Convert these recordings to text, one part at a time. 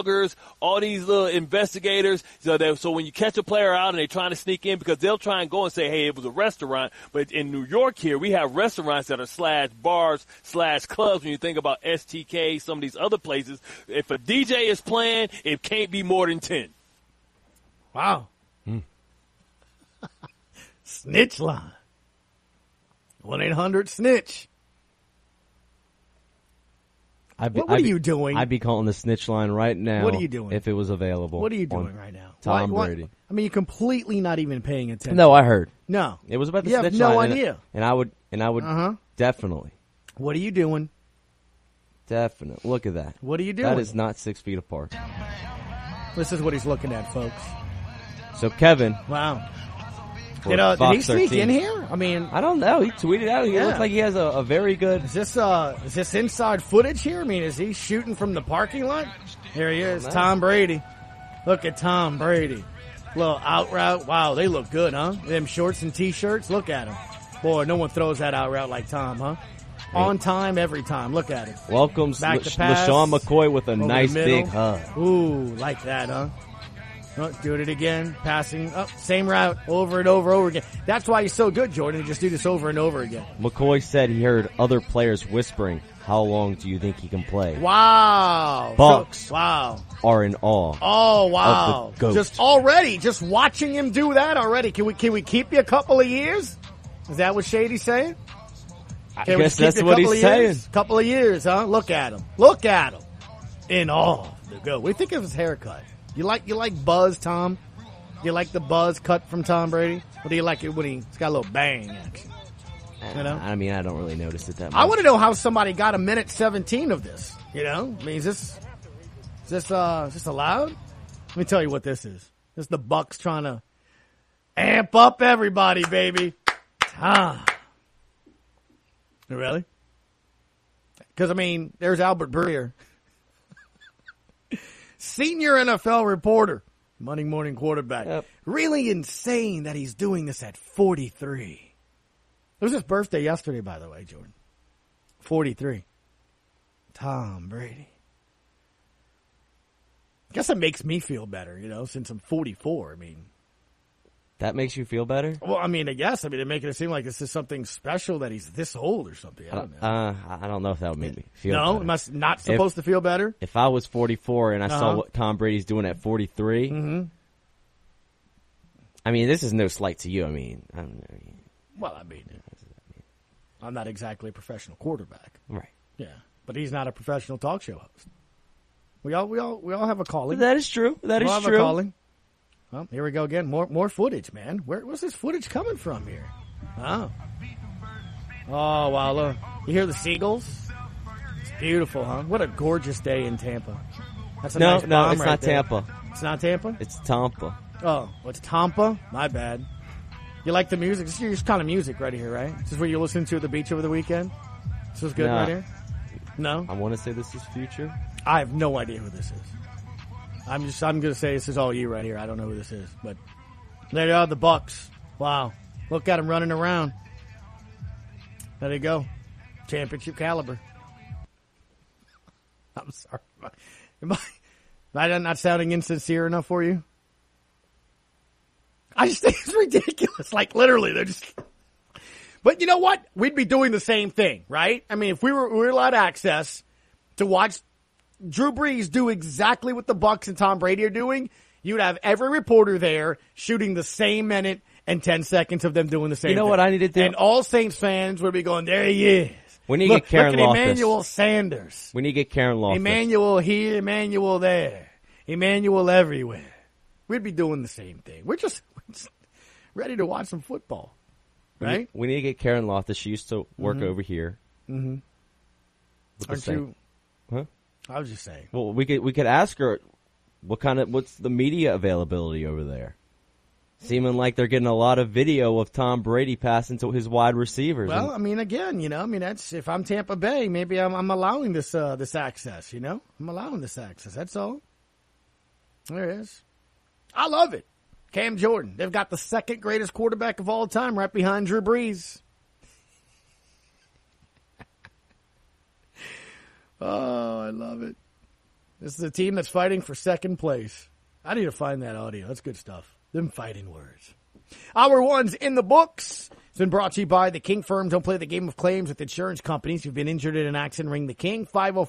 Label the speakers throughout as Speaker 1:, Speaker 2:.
Speaker 1: all these little investigators. So when you catch a player out and they're trying to sneak in, because they'll try and go and say, hey, it was a restaurant. But in New York here, we have restaurants that are /bars/clubs. When you think about STK, some of these other places, if a DJ is playing, it can't be more than 10.
Speaker 2: Wow. Snitch line. 1-800-SNITCH. What are you doing?
Speaker 3: I'd be calling the snitch line right now.
Speaker 2: What are you doing?
Speaker 3: If it was available.
Speaker 2: What are you doing right now?
Speaker 3: Tom Brady.
Speaker 2: I mean, you're completely not even paying attention.
Speaker 3: No, I heard.
Speaker 2: No.
Speaker 3: It was about the
Speaker 2: you
Speaker 3: snitch
Speaker 2: have no
Speaker 3: line.
Speaker 2: idea.
Speaker 3: And I would definitely.
Speaker 2: What are you doing?
Speaker 3: Definitely. Look at that.
Speaker 2: What are you doing?
Speaker 3: That is not 6 feet apart.
Speaker 2: This is what he's looking at, folks.
Speaker 3: So, Kevin.
Speaker 2: Wow.
Speaker 3: Did
Speaker 2: he sneak in here? I mean,
Speaker 3: I don't know. He tweeted out. He looks like he has a very good.
Speaker 2: Is this inside footage here? I mean, is he shooting from the parking lot? Here he is, Tom Brady. Look at Tom Brady. Little out route. Wow, they look good, huh? Them shorts and T-shirts. Look at him. Boy, no one throws that out route like Tom, huh? On time, every time. Look at him.
Speaker 3: Welcomes
Speaker 2: Back to pass.
Speaker 3: LaShawn McCoy with a nice big hug.
Speaker 2: Ooh, like that, huh? Oh, doing it again, passing up, same route, over and over again. That's why he's so good, Jordan. To just do this over and over again.
Speaker 3: McCoy said he heard other players whispering, "How long do you think he can play?"
Speaker 2: Wow,
Speaker 3: Bucks
Speaker 2: are
Speaker 3: in awe.
Speaker 2: Oh wow,
Speaker 3: of the GOAT.
Speaker 2: Just watching him do that already. Can we keep you a couple of years? Is that what Shady's saying?
Speaker 3: I guess that's what he's saying.
Speaker 2: Couple of years, huh? Look at him, in awe. The GOAT. What do you think of his haircut? You like buzz, Tom? You like the buzz cut from Tom Brady? Or do you like it when he's got a little bang action? You know?
Speaker 3: I mean, I don't really notice it that much.
Speaker 2: I want to know how somebody got a minute 17 of this. You know? I mean, is this allowed? Let me tell you what this is. This is the Bucks trying to amp up everybody, baby. Really? Because, I mean, there's Albert Breer. Senior NFL reporter, Monday Morning Quarterback.
Speaker 3: Yep.
Speaker 2: Really insane that he's doing this at 43. It was his birthday yesterday, by the way, Jordan. 43. Tom Brady. I guess it makes me feel better, since I'm 44. I mean,
Speaker 3: that makes you feel better?
Speaker 2: Well, I mean, I guess. They're making it seem like this is something special that he's this old or something. I don't know.
Speaker 3: I don't know if that would make me feel better.
Speaker 2: No, it must not supposed to feel better?
Speaker 3: If I was 44 and I saw what Tom Brady's doing at 43, I mean, this is no slight to you. I mean,
Speaker 2: I'm not exactly a professional quarterback.
Speaker 3: Right.
Speaker 2: Yeah. But he's not a professional talk show host. We all have a calling.
Speaker 3: That is true. That is
Speaker 2: have
Speaker 3: true.
Speaker 2: A calling. Well, here we go again. More footage, man. Where's this footage coming from here? Oh, wow, look. You hear the seagulls? It's beautiful, huh? What a gorgeous day in Tampa. That's a nice bomb
Speaker 3: it's
Speaker 2: right
Speaker 3: not
Speaker 2: there.
Speaker 3: Tampa.
Speaker 2: It's not Tampa?
Speaker 3: It's Tampa.
Speaker 2: Oh, it's Tampa? My bad. You like the music? This is kind of music right here, right? This is what you listen to at the beach over the weekend? This is good right here? No?
Speaker 3: I want to say this is Future.
Speaker 2: I have no idea who this is. I'm going to say this is all you right here. I don't know who this is, but there they are, the Bucks. Wow. Look at them running around. There they go. Championship caliber. I'm sorry. Am I not sounding insincere enough for you? I just think it's ridiculous. Like, literally, they're just... But you know what? We'd be doing the same thing, right? I mean, if we were allowed access to watch Drew Brees do exactly what the Bucks and Tom Brady are doing, you'd have every reporter there shooting the same minute and 10 seconds of them doing the same thing.
Speaker 3: You know what I need to do?
Speaker 2: And all Saints fans would be going, there he is.
Speaker 3: We need to get Karen
Speaker 2: Look at
Speaker 3: Loftus.
Speaker 2: Emmanuel Sanders.
Speaker 3: We need to get Karen Loftus.
Speaker 2: Emmanuel here, Emmanuel there. Emmanuel everywhere. We'd be doing the same thing. We're just ready to watch some football. Right?
Speaker 3: We need to get Karen Loftus. She used to work over here.
Speaker 2: Mm-hmm. Aren't you?
Speaker 3: Huh?
Speaker 2: I was just saying.
Speaker 3: Well, we could ask her what's the media availability over there? Seeming like they're getting a lot of video of Tom Brady passing to his wide receivers.
Speaker 2: Well, I mean, again, that's if I'm Tampa Bay, maybe I'm allowing this access. I'm allowing this access. That's all. There it is. I love it. Cam Jordan. They've got the second greatest quarterback of all time right behind Drew Brees. Oh, I love it. This is a team that's fighting for second place. I need to find that audio. That's good stuff. Them fighting words. Hour one's in the books. It's been brought to you by the King Firm. Don't play the game of claims with insurance companies. You've been injured in an accident, ring the King.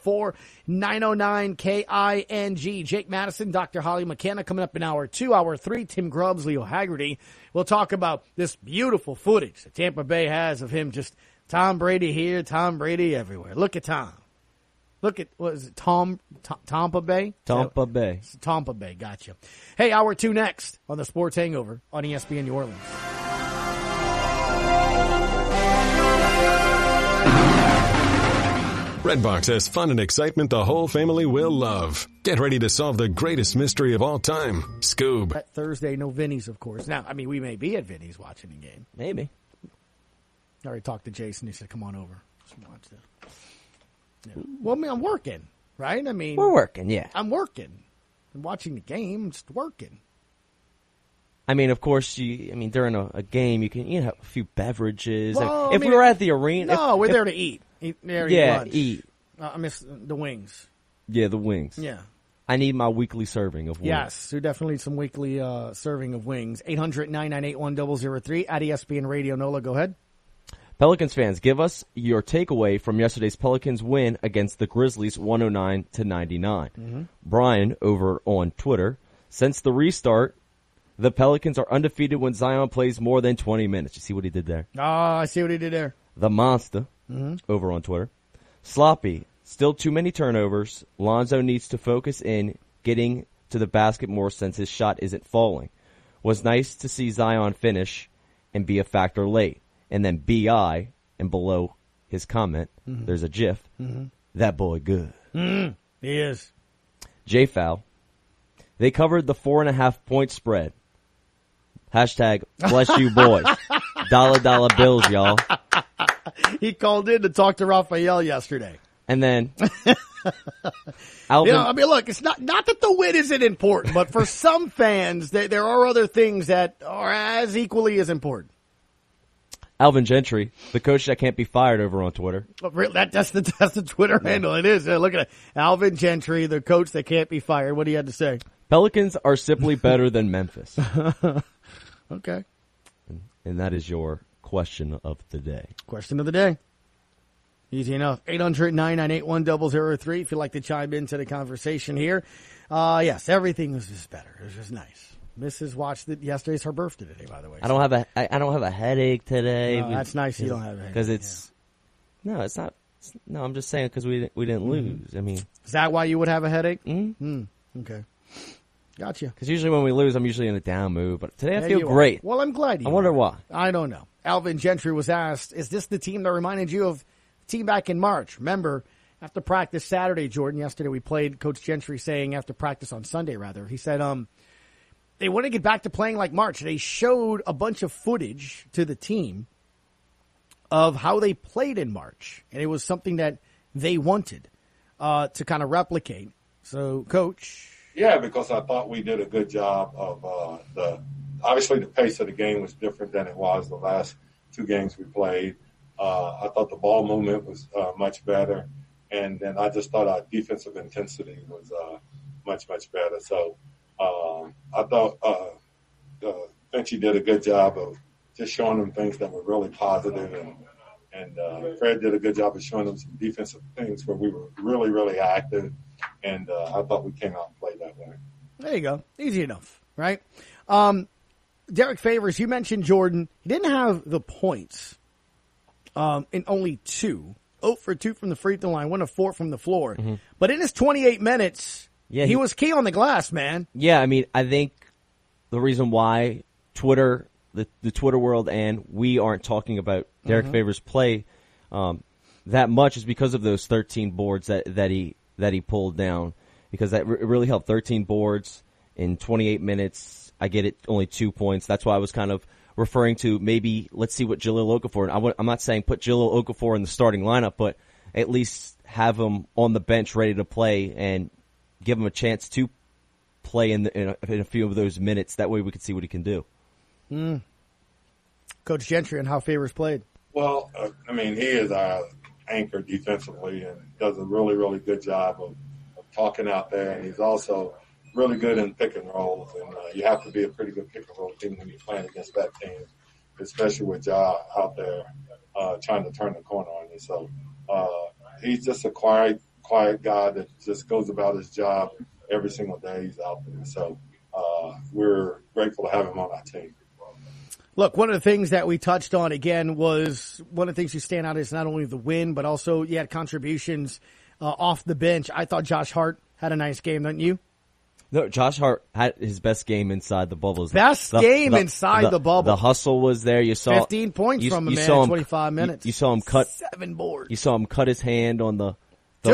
Speaker 2: 504-909-KING. Jake Madison, Dr. Holly McKenna coming up in hour two. Hour three, Tim Grubbs, Leo Haggerty. We'll talk about this beautiful footage that Tampa Bay has of him just Tom Brady here, Tom Brady everywhere. Look at Tom. Look at, what is it, Tampa Bay?
Speaker 3: Tampa Bay.
Speaker 2: Tampa Bay, gotcha. Hey, hour two next on the Sports Hangover on ESPN New Orleans.
Speaker 4: Redbox has fun and excitement the whole family will love. Get ready to solve the greatest mystery of all time, Scoob.
Speaker 2: That Thursday, no Vinny's, of course. Now, I mean, we may be at Vinny's watching the game.
Speaker 3: Maybe.
Speaker 2: I already talked to Jason. He said, come on over. Let's watch that. Yeah. Well, I mean, I'm working, right? I mean,
Speaker 3: We're working, yeah.
Speaker 2: I'm working. I'm watching the game. I'm just working.
Speaker 3: I mean, of course, during a game, you can have a few beverages.
Speaker 2: Well,
Speaker 3: if we were at the arena.
Speaker 2: No, we're there to eat. Eat lunch.
Speaker 3: Eat.
Speaker 2: I miss the wings.
Speaker 3: Yeah, the wings.
Speaker 2: Yeah.
Speaker 3: I need my weekly serving of wings.
Speaker 2: Yes, we definitely need some weekly serving of wings. 800-998-1003 at ESPN Radio. Nola, go ahead.
Speaker 3: Pelicans fans, give us your takeaway from yesterday's Pelicans win against the Grizzlies 109-99. Mm-hmm. Brian, over on Twitter, since the restart, the Pelicans are undefeated when Zion plays more than 20 minutes. You see what he did there?
Speaker 2: Oh, I see what he did there.
Speaker 3: The Monster, over on Twitter. Sloppy, still too many turnovers. Lonzo needs to focus in getting to the basket more since his shot isn't falling. Was nice to see Zion finish and be a factor late. And then B.I., and below his comment, there's a GIF. Mm-hmm. That boy good.
Speaker 2: He is.
Speaker 3: J-Foul. They covered the 4.5-point spread. Hashtag bless you boys. Dollar bills, y'all.
Speaker 2: He called in to talk to Raphael yesterday.
Speaker 3: And then Alvin.
Speaker 2: Look, it's not that the win isn't important, but for some fans, there are other things that are as equally as important.
Speaker 3: Alvin Gentry, the coach that can't be fired, over on Twitter.
Speaker 2: That's the Twitter handle. It is. Look at it. Alvin Gentry, the coach that can't be fired. What do you have to say?
Speaker 3: Pelicans are simply better than Memphis.
Speaker 2: Okay.
Speaker 3: And that is your question of the day.
Speaker 2: Question of the day. Easy enough. 800-998-1003 if you'd like to chime into the conversation here. Yes, everything was just better. It was just nice. Mrs. watched it yesterday. It's her birthday today, by the way.
Speaker 3: I don't have a headache today.
Speaker 2: No, that's nice. You don't have a headache
Speaker 3: because it's it's not. No, I'm just saying because we didn't lose. I mean,
Speaker 2: is that why you would have a headache?
Speaker 3: Mm-hmm.
Speaker 2: Okay, gotcha.
Speaker 3: Because usually when we lose, I'm usually in a down mood. But today I feel great.
Speaker 2: Well, I'm glad you.
Speaker 3: I wonder why.
Speaker 2: I don't know. Alvin Gentry was asked, "Is this the team that reminded you of the team back in March?" Remember, after practice Saturday, Jordan. Yesterday we played Coach Gentry saying after practice on Sunday, rather, he said, they want to get back to playing like March. They showed a bunch of footage to the team of how they played in March, and it was something that they wanted to kind of replicate. So, Coach?
Speaker 5: Yeah, because I thought we did a good job of obviously the pace of the game was different than it was the last two games we played. I thought the ball movement was much better, and then I just thought our defensive intensity was much better. So, I thought Finchie did a good job of just showing them things that were really positive, and Fred did a good job of showing them some defensive things where we were really, really active, and I thought we came out and played that way.
Speaker 2: There you go. Easy enough, right? Derek Favors, you mentioned Jordan. He didn't have the points in only 2. 0 for 2 from the free throw line, 1 of 4 from the floor. Mm-hmm. But in his 28 minutes... Yeah, he was key on the glass, man.
Speaker 3: Yeah, I mean, I think the reason why Twitter, the Twitter world, and we aren't talking about Derek Favors' play that much is because of those 13 boards that he pulled down, because that really helped. 13 boards in 28 minutes. I get it, only 2 points. That's why I was kind of referring to maybe let's see what Jahlil Okafor. I'm not saying put Jahlil Okafor in the starting lineup, but at least have him on the bench ready to play and give him a chance to play in a few of those minutes. That way we can see what he can do.
Speaker 2: Coach Gentry and how Favors played.
Speaker 5: Well, he is our anchor defensively and does a really, really good job of talking out there, and he's also really good in pick and rolls. And you have to be a pretty good pick and roll team when you're playing against that team, especially with Ja out there trying to turn the corner on you. So he's just a quiet guy that just goes about his job every single day he's out there. So we're grateful to have him on our team.
Speaker 2: Look, one of the things that we touched on again was one of the things you stand out is not only the win, but also you had contributions off the bench. I thought Josh Hart had a nice game, didn't you?
Speaker 3: No, Josh Hart had his best game inside the bubble.
Speaker 2: Best game inside the bubble.
Speaker 3: The hustle was there. You saw
Speaker 2: 15 points from him, man, 25 minutes.
Speaker 3: You saw him cut
Speaker 2: 7 boards.
Speaker 3: You saw him cut his hand on the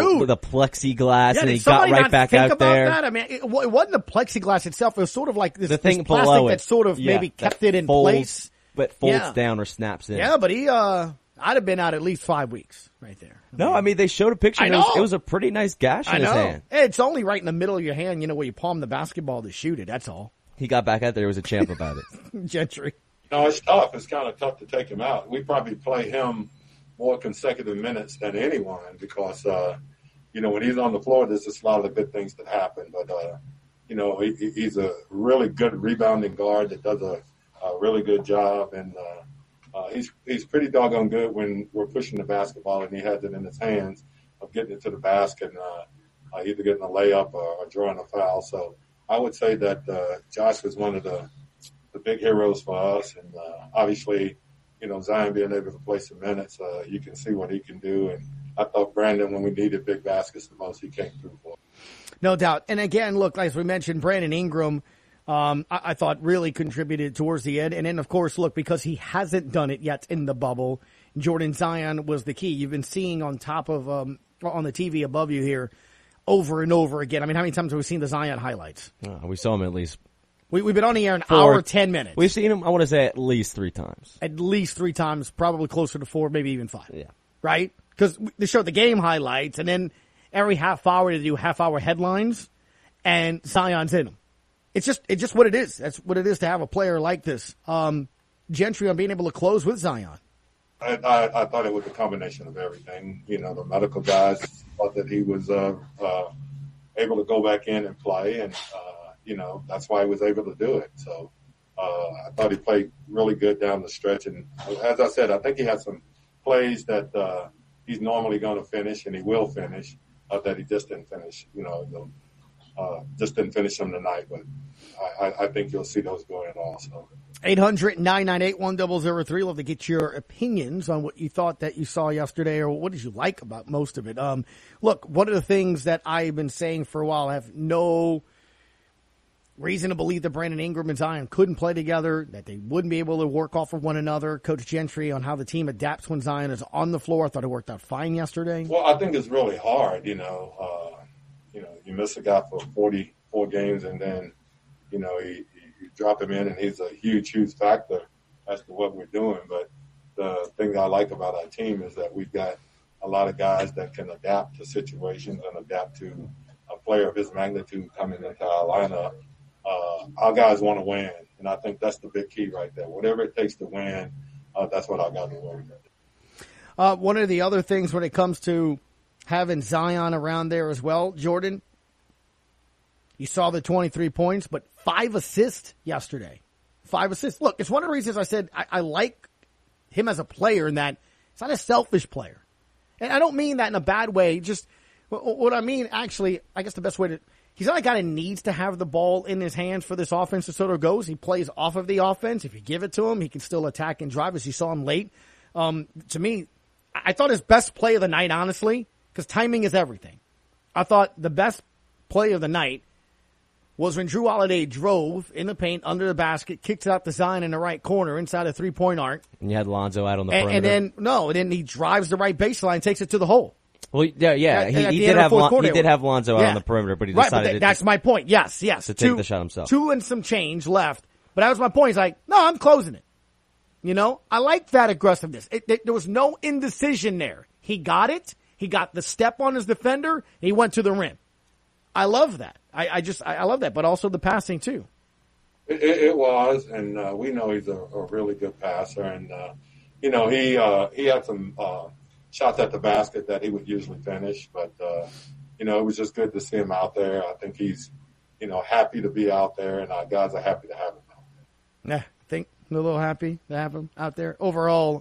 Speaker 3: plexiglass, and he got right back out there.
Speaker 2: That? I mean, it wasn't the plexiglass itself. It was sort of like this,
Speaker 3: the thing
Speaker 2: this plastic
Speaker 3: below
Speaker 2: that sort of maybe kept it in place.
Speaker 3: But folds down or snaps in.
Speaker 2: Yeah, but I'd have been out at least 5 weeks right there.
Speaker 3: I mean, they showed a picture.
Speaker 2: I know.
Speaker 3: It was a pretty nice gash in his hand.
Speaker 2: It's only right in the middle of your hand, where you palm the basketball to shoot it. That's all.
Speaker 3: He got back out there. He was a champ about it.
Speaker 2: Gentry.
Speaker 5: No, it's tough. It's kind of tough to take him out. We probably play him more consecutive minutes than anyone because, when he's on the floor, there's just a lot of good things that happen. But, he's a really good rebounding guard that does a really good job. And he's pretty doggone good when we're pushing the basketball and he has it in his hands of getting it to the basket and either getting a layup or drawing a foul. So I would say that Josh was one of the big heroes for us. And obviously, Zion being able to play some minutes, you can see what he can do. And I thought Brandon, when we needed big baskets the most, he came through for us.
Speaker 2: No doubt. And again, look, as we mentioned, Brandon Ingram, I thought really contributed towards the end. And then, of course, look, because he hasn't done it yet in the bubble, Jordan Zion was the key. You've been seeing on top of, on the TV above you here over and over again. I mean, how many times have we seen the Zion highlights?
Speaker 3: We saw him at least.
Speaker 2: We've been on the air an hour, 10 minutes.
Speaker 3: We've seen him, I want to say, at least 3 times.
Speaker 2: At least 3 times, probably closer to 4, maybe even 5.
Speaker 3: Yeah.
Speaker 2: Right? Because they showed the game highlights, and then every half hour they do half-hour headlines, and Zion's in them. It's just what it is. That's what it is to have a player like this. Gentry on being able to close with Zion.
Speaker 5: I thought it was a combination of everything. The medical guys thought that he was able to go back in and play, and that's why he was able to do it. So I thought he played really good down the stretch. And as I said, I think he had some plays that he's normally going to finish, and he will finish, that he just didn't finish. Just didn't finish them tonight. But I think you'll see those going also.
Speaker 2: 800-998-1003. Love to get your opinions on what you thought that you saw yesterday, or what did you like about most of it. Look, one of the things that I've been saying for a while, I have no reason to believe that Brandon Ingram and Zion couldn't play together, that they wouldn't be able to work off of one another. Coach Gentry on how the team adapts when Zion is on the floor. I thought it worked out fine yesterday.
Speaker 5: Well, I think it's really hard, you miss a guy for 44 games and then, you drop him in and he's a huge, huge factor as to what we're doing. But the thing I like about our team is that we've got a lot of guys that can adapt to situations and adapt to a player of his magnitude coming into our lineup. Our guys want to win, and I think that's the big key right there. Whatever it takes to win, that's what our guys are working on.
Speaker 2: One of the other things when it comes to having Zion around there as well, Jordan, you saw the 23 points, but 5 assists yesterday. 5 assists. Look, it's one of the reasons I said I like him as a player in that he's not a selfish player. And I don't mean that in a bad way. Just what I mean, actually, I guess the best way to, he's not a guy that needs to have the ball in his hands for this offense to sort of goes. He plays off of the offense. If you give it to him, he can still attack and drive, as you saw him late. To me, I thought his best play of the night, honestly, because timing is everything. I thought the best play of the night was when Drew Holiday drove in the paint under the basket, kicked it out to Zion in the right corner inside a 3-point arc.
Speaker 3: And you had Lonzo out on the perimeter.
Speaker 2: And then he drives the right baseline, takes it to the hole.
Speaker 3: Well, he did have Lonzo out on the perimeter, but he decided
Speaker 2: that's my point. Yes.
Speaker 3: To take the shot himself.
Speaker 2: 2 and some change left. But that was my point. He's like, no, I'm closing it. I like that aggressiveness. There was no indecision there. He got it. He got the step on his defender. And he went to the rim. I love that. I love that, but also the passing too.
Speaker 5: It was, and we know he's a really good passer, and he had some shots at the basket that he would usually finish, but it was just good to see him out there. I think he's, happy to be out there, and our guys are happy to have him out there.
Speaker 2: Yeah, I think a little happy to have him out there. Overall,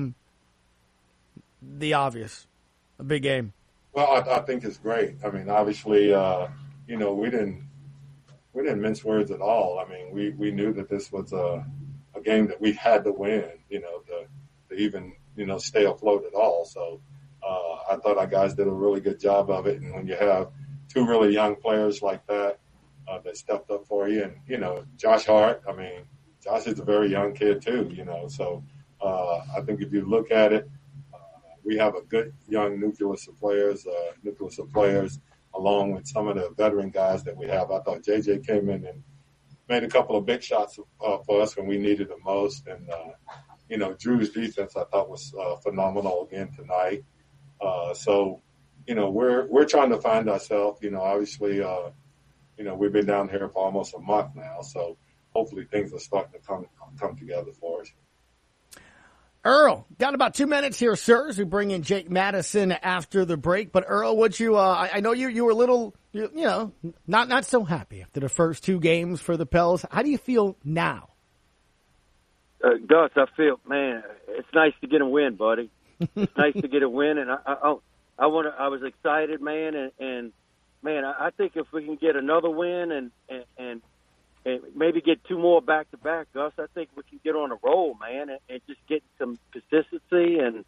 Speaker 2: the obvious, a big game.
Speaker 5: Well, I think it's great. I mean, obviously, we didn't mince words at all. I mean, we knew that this was a game that we had to win, to even, stay afloat at all. So I thought our guys did a really good job of it. And when you have two really young players like that stepped up for you, and, Josh Hart, I mean, Josh is a very young kid too, so I think if you look at it, we have a good young nucleus of players along with some of the veteran guys that we have. I thought JJ came in and made a couple of big shots for us when we needed it most. And, Drew's defense I thought was phenomenal again tonight. So, we're trying to find ourselves, obviously, we've been down here for almost a month now. So hopefully things are starting to come together for us.
Speaker 2: Earl, got about 2 minutes here, sir, as we bring in Jake Madison after the break. But Earl, would you? I know you were a little, not so happy after the first two games for the Pels. How do you feel now?
Speaker 6: Gus, I feel, man, it's nice to get a win, buddy. It's nice to get a win, and I was excited, man, and man, I think if we can get another win and maybe get two more back-to-back, Gus, I think we can get on a roll, man, and just get some consistency and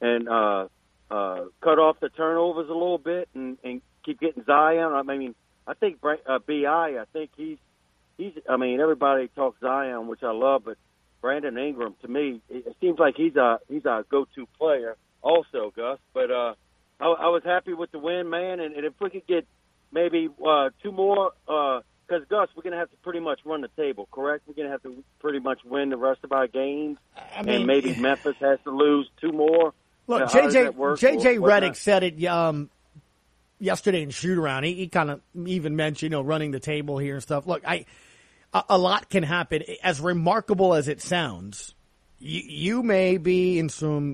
Speaker 6: cut off the turnovers a little bit and keep getting Zion. I mean, I think B.I., I think he's I mean, everybody talks Zion, which I love, but Brandon Ingram, to me, it seems like he's our go-to player also, Gus. But I was happy with the win, man, and if we could get maybe two more because, Gus, we're going to have to pretty much run the table, correct? We're going to have to pretty much win the rest of our games, and maybe Memphis has to lose two more.
Speaker 2: Look, JJ Redick said it yesterday in shoot-around. He kind of even mentioned, running the table here and stuff. Look, a lot can happen. As remarkable as it sounds, you may be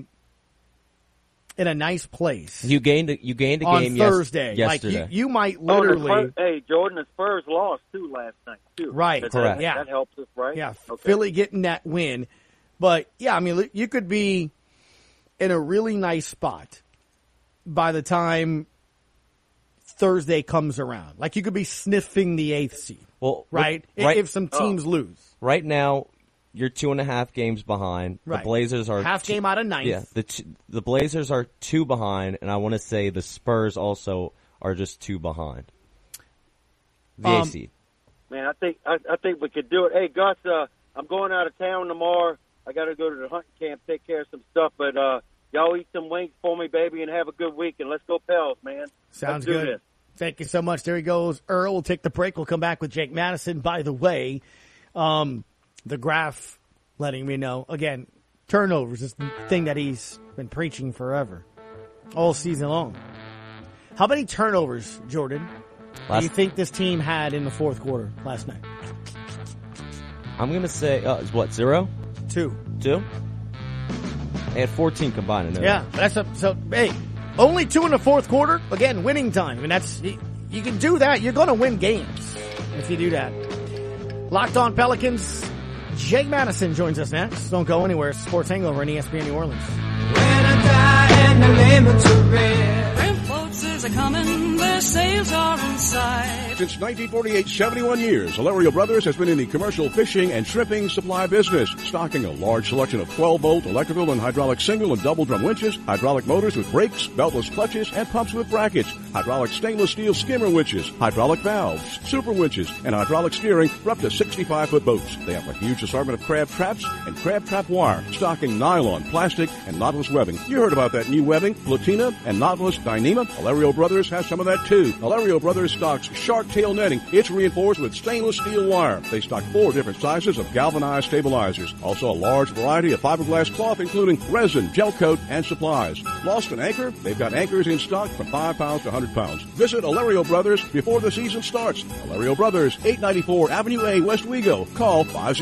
Speaker 2: in a nice place.
Speaker 3: You gained a game
Speaker 2: on Thursday.
Speaker 3: Yesterday.
Speaker 2: Like you might literally.
Speaker 6: Hey, Jordan, the Spurs lost too last night too.
Speaker 2: Right,
Speaker 3: correct.
Speaker 2: Yeah,
Speaker 6: that helps us, right?
Speaker 2: Yeah,
Speaker 6: okay.
Speaker 2: Philly getting that win, but yeah, I mean, you could be in a really nice spot by the time Thursday comes around. Like you could be sniffing the 8th seed.
Speaker 3: Well,
Speaker 2: right? If some teams lose.
Speaker 3: Right now, you're 2.5 games behind.
Speaker 2: Right.
Speaker 3: The Blazers are
Speaker 2: half game out of 9th.
Speaker 3: Yeah, the Blazers are 2 behind, and I want to say the Spurs also are just 2 behind. The 8th seed.
Speaker 6: Man, I think we could do it. Hey, Gus, I'm going out of town tomorrow. I got to go to the hunting camp, take care of some stuff, but y'all eat some wings for me, baby, and have a good week, and let's go Pels, man.
Speaker 2: Sounds good. Thank you so much. There he goes. Earl, we'll take the break. We'll come back with Jake Madison. By the way, the graph letting me know, again, turnovers is the thing that he's been preaching forever, all season long. How many turnovers, Jordan, do you think this team had in the fourth quarter last night?
Speaker 3: I'm going to say, 0?
Speaker 2: 2.
Speaker 3: 2? They had 14 combined.
Speaker 2: Yeah, hey, only 2 in the fourth quarter. Again, winning time. I mean, you can do that. You're going to win games if you do that. Locked On Pelicans. Jake Madison joins us next. Don't go anywhere. Sports Hangover on ESPN New Orleans.
Speaker 7: When I die and the lemons are red. Them folks are coming, their sails are inside.
Speaker 8: Since 1948, 71 years, Hilario Brothers has been in the commercial fishing and shrimping supply business, stocking a large selection of 12-volt electrical and hydraulic single and double drum winches, hydraulic motors with brakes, beltless clutches, and pumps with brackets, hydraulic stainless steel skimmer winches, hydraulic valves, super winches, and hydraulic steering for up to 65-foot boats. They have a huge assortment of crab traps and crab trap wire, stocking nylon, plastic, and Nautilus webbing. You heard about that new webbing, Platina and Nautilus Dyneema. Hilario Brothers has some of that too. Hilario Brothers stocks shark tail netting. It's reinforced with stainless steel wire. They stock 4 different sizes of galvanized stabilizers. Also a large variety of fiberglass cloth, including resin, gel coat, and supplies. Lost an anchor? They've got anchors in stock from 5 pounds to 100 pounds. Visit Hilario Brothers before the season starts. Hilario Brothers, 894 Avenue A, West Wego. Call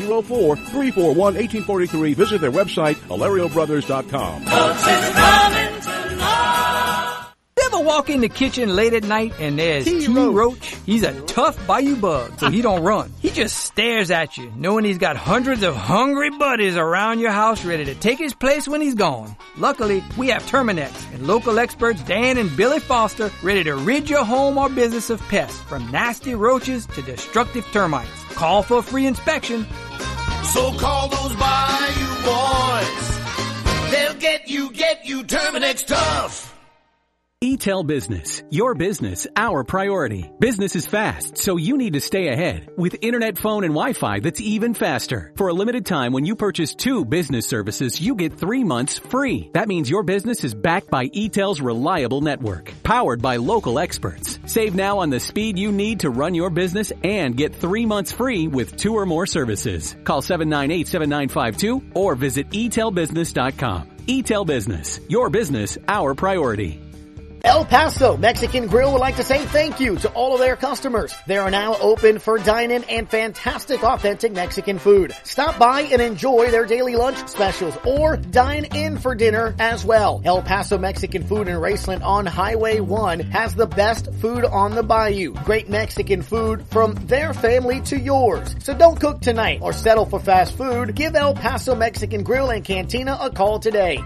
Speaker 8: 504-341-1843. Visit their website, HilarioBrothers.com.
Speaker 7: Folks is coming to know.
Speaker 9: Ever walk in the kitchen late at night and there's T-Roach. He's a tough bayou bug, so he don't run. He just stares at you, knowing he's got hundreds of hungry buddies around your house ready to take his place when he's gone. Luckily, we have Terminex and local experts Dan and Billy Foster ready to rid your home or business of pests, from nasty roaches to destructive termites. Call for a free inspection.
Speaker 10: So call those bayou boys. They'll get you, Terminex Tough.
Speaker 11: eTel Business. Your business, our priority. Business is fast, so you need to stay ahead with internet, phone, and Wi-Fi that's even faster. For a limited time, when you purchase 2 business services, you get 3 months free. That means your business is backed by eTel's reliable network, powered by local experts. Save now on the speed you need to run your business and get 3 months free with 2 or more services. Call 798-7952 or visit etelbusiness.com. eTel Business. Your business, our priority.
Speaker 2: El Paso Mexican Grill would like to say thank you to all of their customers. They are now open for dine-in and fantastic authentic Mexican food. Stop by and enjoy their daily lunch specials or dine in for dinner as well. El Paso Mexican Food in Raceland on Highway 1 has the best food on the bayou. Great Mexican food from their family to yours. So don't cook tonight or settle for fast food. Give El Paso Mexican Grill and Cantina a call today.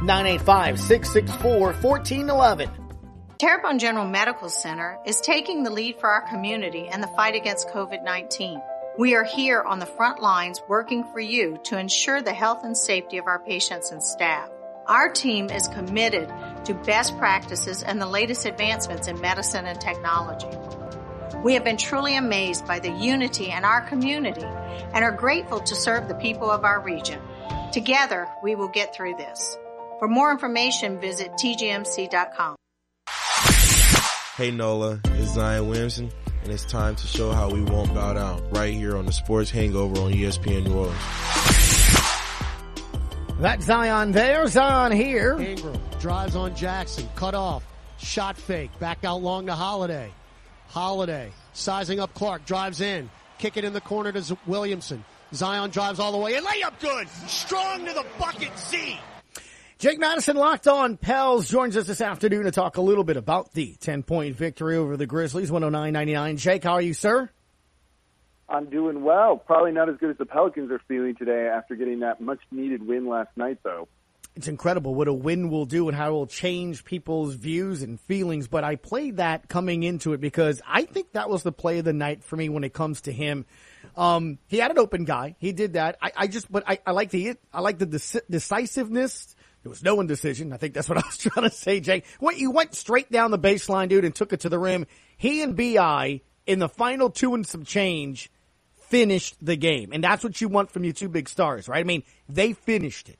Speaker 2: 985-664-1411.
Speaker 12: Terrebonne General Medical Center is taking the lead for our community in the fight against COVID-19. We are here on the front lines working for you to ensure the health and safety of our patients and staff. Our team is committed to best practices and the latest advancements in medicine and technology. We have been truly amazed by the unity in our community and are grateful to serve the people of our region. Together, we will get through this. For more information, visit tgmc.com.
Speaker 13: Hey Nola, it's Zion Williamson, and it's time to show how we won't bow down right here on the Sports Hangover on ESPN New Orleans.
Speaker 2: That's Zion there, Zion here.
Speaker 14: Ingram drives on Jackson, cut off, shot fake, back out long to Holiday. Holiday sizing up Clark, drives in, kick it in the corner to Williamson. Zion drives all the way, and layup good, strong to the bucket, Z.
Speaker 2: Jake Madison, Locked On Pels, joins us this afternoon to talk a little bit about the 10-point victory over the Grizzlies, 109-99. Jake, how are you, sir?
Speaker 15: I'm doing well. Probably not as good as the Pelicans are feeling today after getting that much-needed win last night, though.
Speaker 2: It's incredible what a win will do and how it will change people's views and feelings, but I played that coming into it because I think that was the play of the night for me when it comes to him. He had an open guy. He did that. I like the decisiveness. There was no indecision. I think that's what I was trying to say, Jay. He went straight down the baseline, dude, and took it to the rim. He and B.I., in the final 2 and some change, finished the game. And that's what you want from your 2 big stars, right? I mean, they finished it.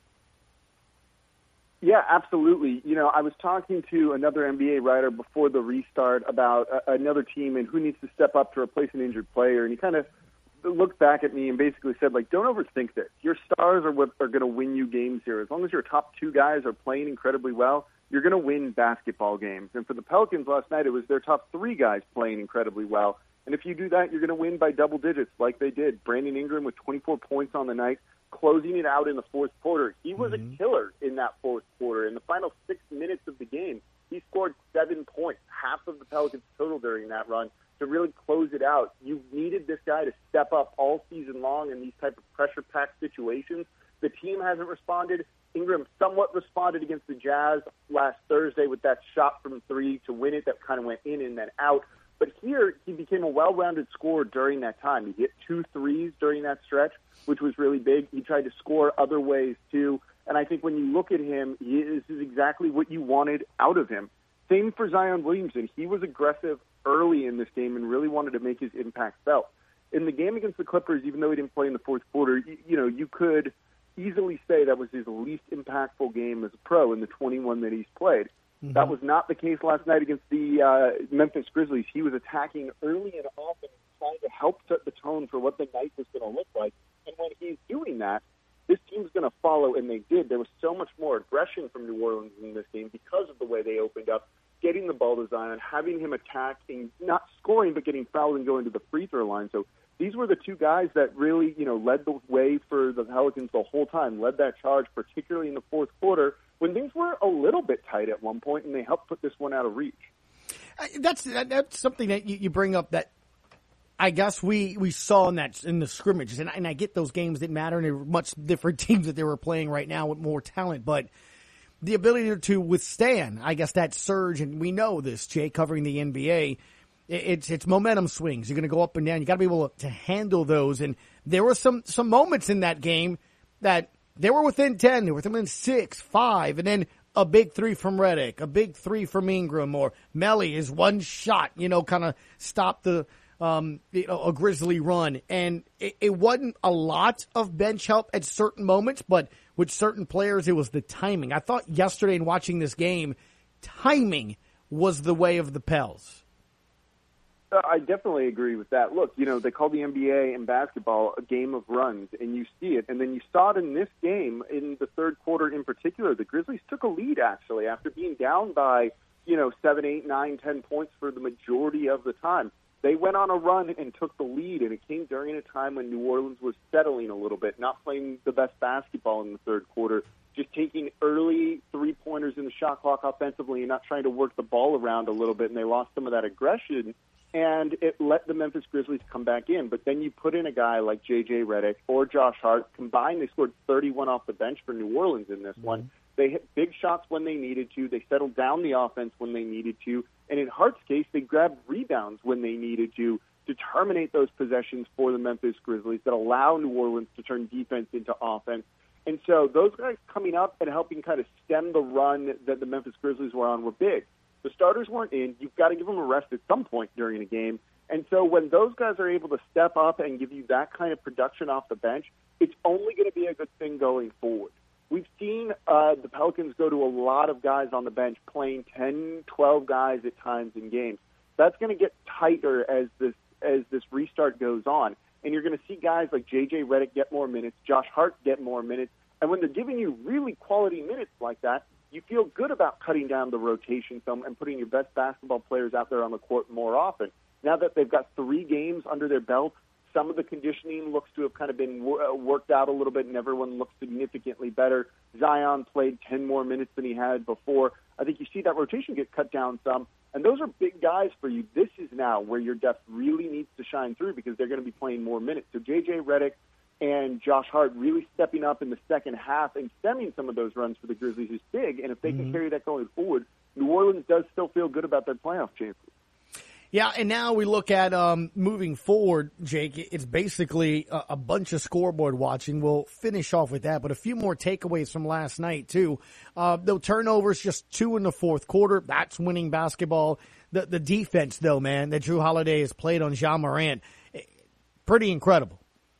Speaker 15: Yeah, absolutely. You know, I was talking to another NBA writer before the restart about another team and who needs to step up to replace an injured player. And he kind of looked back at me and basically said, like, don't overthink this. Your stars are what are going to win you games here. As long as your top 2 guys are playing incredibly well, you're going to win basketball games. And for the Pelicans last night, it was their top 3 guys playing incredibly well. And if you do that, you're going to win by double digits like they did. Brandon Ingram with 24 points on the night, closing it out in the fourth quarter. He was a killer in that fourth quarter. In the final 6 minutes of the game, he scored 7 points, half of the Pelicans' total during that run, to really close it out. You needed this guy to step up all season long in these type of pressure-packed situations. The team hasn't responded. Ingram somewhat responded against the Jazz last Thursday with that shot from 3 to win it that kind of went in and then out. But here, he became a well-rounded scorer during that time. He hit 2 threes during that stretch, which was really big. He tried to score other ways, too. And I think when you look at him, this is exactly what you wanted out of him. Same for Zion Williamson. He was aggressive early in this game and really wanted to make his impact felt. In the game against the Clippers, even though he didn't play in the fourth quarter, you could easily say that was his least impactful game as a pro in the 21 that he's played. Mm-hmm. That was not the case last night against the Memphis Grizzlies. He was attacking early and often, trying to help set the tone for what the night was going to look like. And when he's doing that, this team's going to follow, and they did. There was so much more aggression from New Orleans in this game because of the way they opened up, getting the ball to Zion, having him attacking, not scoring, but getting fouled and going to the free throw line. So these were the 2 guys that really, led the way for the Pelicans the whole time, led that charge, particularly in the fourth quarter, when things were a little bit tight at one point, and they helped put this one out of reach.
Speaker 2: That's something that you bring up that I guess we saw in the scrimmages, and I get those games didn't matter, and they were much different teams that they were playing right now with more talent, but the ability to withstand, I guess, that surge, and we know this, Jay, covering the NBA, it's momentum swings. You're going to go up and down. You got to be able to handle those, and there were some moments in that game that they were within 10, they were within 6, 5, and then a big three from Redick, a big three from Ingram, or Melly is one shot, kind of stopped a Grizzly run. And it wasn't a lot of bench help at certain moments, but with certain players, it was the timing. I thought yesterday in watching this game, timing was the way of the Pels.
Speaker 15: I definitely agree with that. Look, they call the NBA and basketball a game of runs, and you see it. And then you saw it in this game in the third quarter in particular. The Grizzlies took a lead, actually, after being down by, 7, 8, 9, 10 points for the majority of the time. They went on a run and took the lead, and it came during a time when New Orleans was settling a little bit, not playing the best basketball in the third quarter, just taking early three-pointers in the shot clock offensively and not trying to work the ball around a little bit, and they lost some of that aggression. And it let the Memphis Grizzlies come back in. But then you put in a guy like J.J. Redick or Josh Hart. Combined, they scored 31 off the bench for New Orleans in this one. They hit big shots when they needed to. They settled down the offense when they needed to. And in Hart's case, they grabbed rebounds when they needed to terminate those possessions for the Memphis Grizzlies that allow New Orleans to turn defense into offense. And so those guys coming up and helping kind of stem the run that the Memphis Grizzlies were on were big. The starters weren't in. You've got to give them a rest at some point during the game. And so when those guys are able to step up and give you that kind of production off the bench, it's only going to be a good thing going forward. We've seen the Pelicans go to a lot of guys on the bench playing 10, 12 guys at times in games. That's going to get tighter as this restart goes on. And you're going to see guys like J.J. Redick get more minutes, Josh Hart get more minutes. And when they're giving you really quality minutes like that, you feel good about cutting down the rotation some and putting your best basketball players out there on the court more often. Now that they've got 3 games under their belt, some of the conditioning looks to have kind of been worked out a little bit, and everyone looks significantly better. Zion played 10 more minutes than he had before. I think you see that rotation get cut down some, and those are big guys for you. This is now where your depth really needs to shine through because they're going to be playing more minutes. So J.J. Redick and Josh Hart really stepping up in the second half and stemming some of those runs for the Grizzlies is big. And if they can carry that going forward, New Orleans does still feel good about their playoff chances.
Speaker 2: Yeah, and now we look at moving forward, Jake. It's basically a bunch of scoreboard watching. We'll finish off with that, but a few more takeaways from last night, too. The turnovers, just 2 in the fourth quarter. That's winning basketball. The defense, though, man, that Jrue Holiday has played on Ja Morant, pretty incredible.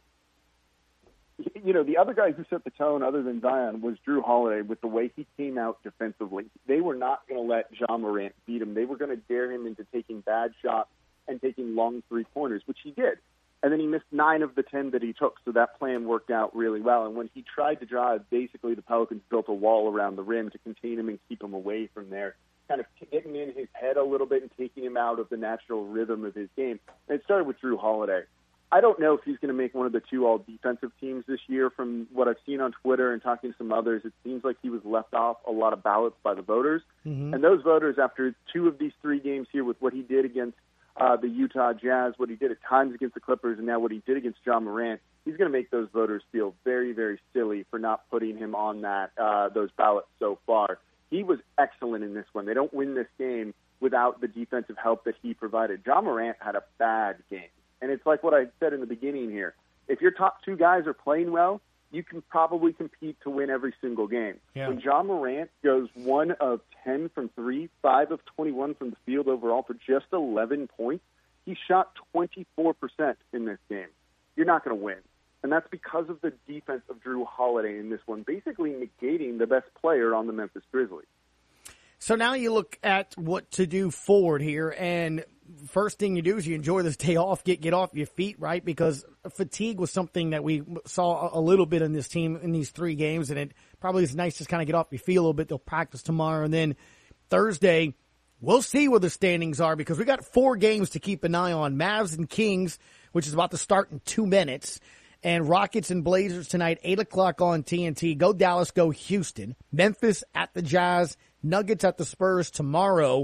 Speaker 15: The other guy who set the tone other than Zion was Jrue Holiday with the way he came out defensively. They were not going to let Ja Morant beat him. They were going to dare him into taking bad shots and taking long three-pointers, which he did. And then he missed 9 of the 10 that he took, so that plan worked out really well. And when he tried to drive, basically the Pelicans built a wall around the rim to contain him and keep him away from there, kind of getting in his head a little bit and taking him out of the natural rhythm of his game. And it started with Jrue Holiday. I don't know if he's going to make one of the 2 all-defensive teams this year. From what I've seen on Twitter and talking to some others, it seems like he was left off a lot of ballots by the voters. Mm-hmm. And those voters, after 2 of these 3 games here with what he did against the Utah Jazz, what he did at times against the Clippers, and now what he did against Ja Morant, he's going to make those voters feel very, very silly for not putting him on those ballots so far. He was excellent in this one. They don't win this game without the defensive help that he provided. Ja Morant had a bad game. And it's like what I said in the beginning here. If your top 2 guys are playing well, you can probably compete to win every single game. Yeah. When Ja Morant goes 1 of 10 from 3, 5 of 21 from the field overall for just 11 points, he shot 24% in this game. You're not going to win. And that's because of the defense of Jrue Holiday in this one, basically negating the best player on the Memphis Grizzlies.
Speaker 2: So now you look at what to do forward here, and first thing you do is you enjoy this day off, get off your feet, right? Because fatigue was something that we saw a little bit in this team in these 3 games, and it probably is nice to kind of get off your feet a little bit. They'll practice tomorrow, and then Thursday, we'll see where the standings are because we got 4 games to keep an eye on. Mavs and Kings, which is about to start in 2 minutes, and Rockets and Blazers tonight, 8 o'clock on TNT. Go Dallas, go Houston. Memphis at the Jazz, Nuggets at the Spurs tomorrow.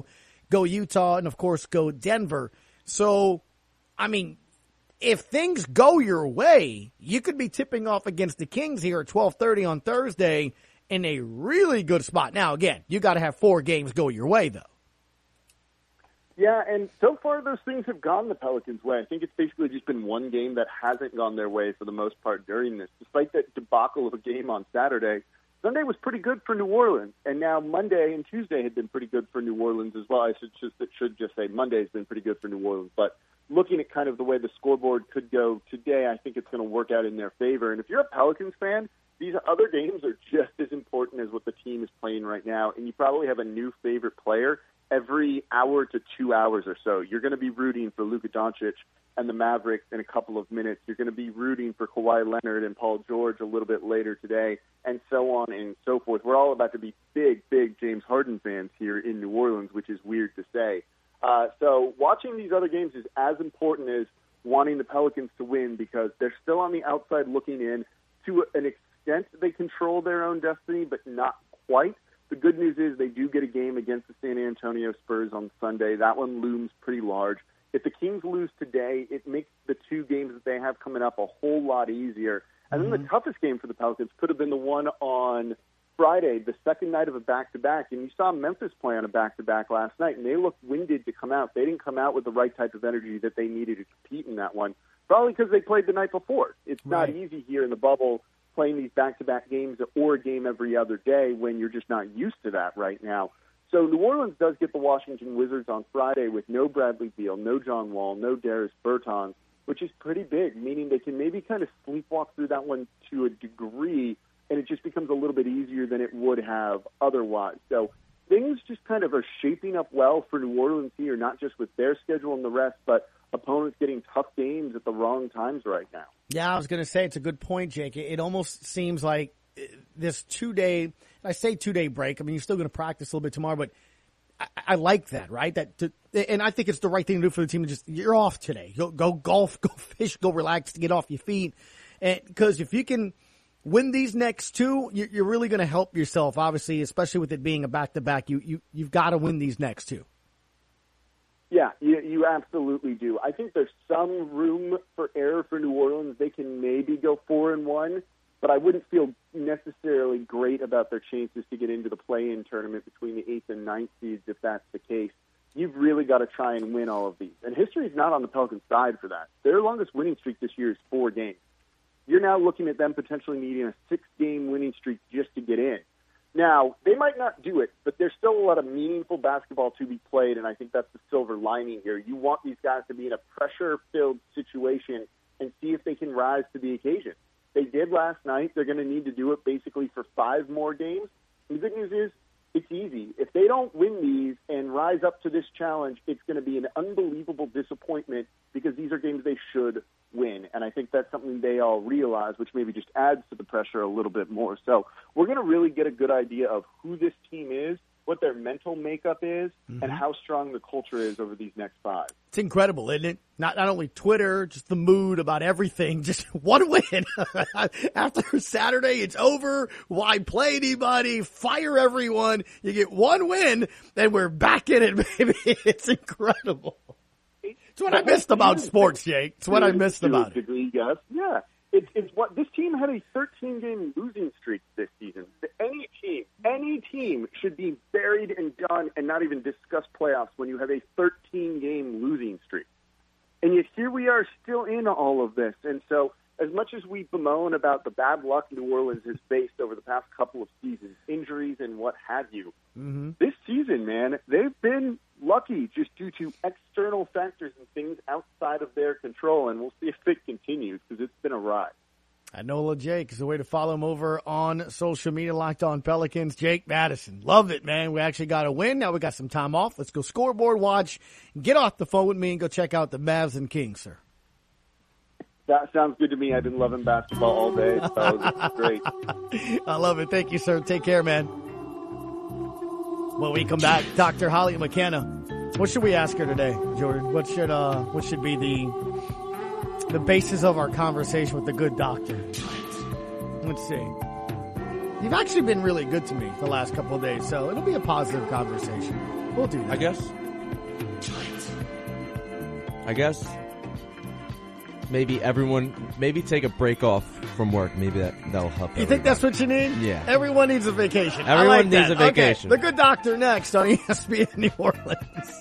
Speaker 2: go Utah, and, of course, go Denver. So, I mean, if things go your way, you could be tipping off against the Kings here at 12:30 on Thursday in a really good spot. Now, again, you got to have 4 games go your way, though.
Speaker 15: Yeah, and so far those things have gone the Pelicans' way. I think it's basically just been one game that hasn't gone their way for the most part during this. Despite that debacle of a game on Saturday, Sunday was pretty good for New Orleans, and now Monday and Tuesday had been pretty good for New Orleans as well. I should just say Monday has been pretty good for New Orleans, but looking at kind of the way the scoreboard could go today, I think it's going to work out in their favor. And if you're a Pelicans fan, these other games are just as important as what the team is playing right now, and you probably have a new favorite player every hour to 2 hours or so. You're going to be rooting for Luka Doncic and the Mavericks in a couple of minutes. You're going to be rooting for Kawhi Leonard and Paul George a little bit later today, and so on and so forth. We're all about to be big James Harden fans here in New Orleans, which is weird to say. So watching these other games is as important as wanting the Pelicans to win, because they're still on the outside looking in. To an extent, they control their own destiny, but not quite. The good news is they do get a game against the San Antonio Spurs on Sunday. That one looms pretty large. If the Kings lose today, it makes the 2 games that they have coming up a whole lot easier. And then the toughest game for the Pelicans could have been the one on Friday, the second night of a back-to-back. And you saw Memphis play on a back-to-back last night, and they looked winded to come out. They didn't come out with the right type of energy that they needed to compete in that one, probably because they played the night before. It's not easy here in the bubble playing these back-to-back games or a game every other day when you're just not used to that right now. So New Orleans does get the Washington Wizards on Friday with no Bradley Beal, no John Wall, no Darius Bertans, which is pretty big, meaning they can maybe kind of sleepwalk through that one to a degree, and it just becomes a little bit easier than it would have otherwise. So things just kind of are shaping up well for New Orleans here, not just with their schedule and the rest, but opponents getting tough games at the wrong times right now.
Speaker 2: Yeah, I was going to say, it's a good point, Jake. It almost seems like this 2-day, I say 2-day break. I mean, you're still going to practice a little bit tomorrow, but I like that, right? And I think it's the right thing to do for the team. You're off today. Go golf, go fish, go relax, get off your feet. Because if you can win these next 2, you're really going to help yourself, obviously, especially with it being a back-to-back. You've got to win these next 2.
Speaker 15: Yeah, you absolutely do. I think there's some room for error for New Orleans. They can maybe go 4-1, but I wouldn't feel necessarily great about their chances to get into the play-in tournament between the 8th and 9th seeds if that's the case. You've really got to try and win all of these. And history is not on the Pelicans' side for that. Their longest winning streak this year is 4 games. You're now looking at them potentially needing a 6-game winning streak just to get in. Now, they might not do it, but there's still a lot of meaningful basketball to be played, and I think that's the silver lining here. You want these guys to be in a pressure-filled situation and see if they can rise to the occasion. They did last night. They're going to need to do it basically for 5 more games. And the good news is it's easy. If they don't win these and rise up to this challenge, it's going to be an unbelievable disappointment because these are games they should win. And I think that's something they all realize, which maybe just adds to the pressure a little bit more. So we're going to really get a good idea of who this team is, what their mental makeup is, and how strong the culture is over these next 5.
Speaker 2: It's incredible, isn't it? Not only Twitter, just the mood about everything. Just one win. After Saturday, it's over. Why play anybody? Fire everyone. You get one win, then we're back in it, baby. It's incredible. It's what I missed about sports, Jake. It's what I missed about it.
Speaker 15: Yes. Yeah. It's what this team had a 13-game losing streak this season. Any team should be buried and done and not even discuss playoffs when you have a 13-game losing streak. And yet here we are still in all of this. And so as much as we bemoan about the bad luck New Orleans has faced over the past couple of seasons, injuries and what have you, this season, man, they've been lucky just due to external factors and things outside of their control. And we'll see if it continues because it's been a ride.
Speaker 2: Nola Jake is the way to follow him over on social media, Locked On Pelicans. Jake Madison. Love it, man. We actually got a win. Now we got some time off. Let's go scoreboard watch. Get off the phone with me and go check out the Mavs and Kings, sir.
Speaker 15: That sounds good to me. I've been loving basketball all day, so this is great.
Speaker 2: I love it. Thank you, sir. Take care, man. When we come back, Dr. Holly McKenna. What should we ask her today, Jordan? What should be the basis of our conversation with the good doctor? Let's see. You've actually been really good to me the last couple of days, so it'll be a positive conversation. We'll do that.
Speaker 16: I guess.
Speaker 3: I guess maybe take a break off from work. Maybe that'll help.
Speaker 2: You think that's what you need?
Speaker 3: Yeah.
Speaker 2: Everyone needs a vacation.
Speaker 3: Everyone needs a vacation.
Speaker 2: Okay. The Good Doctor next on ESPN New Orleans.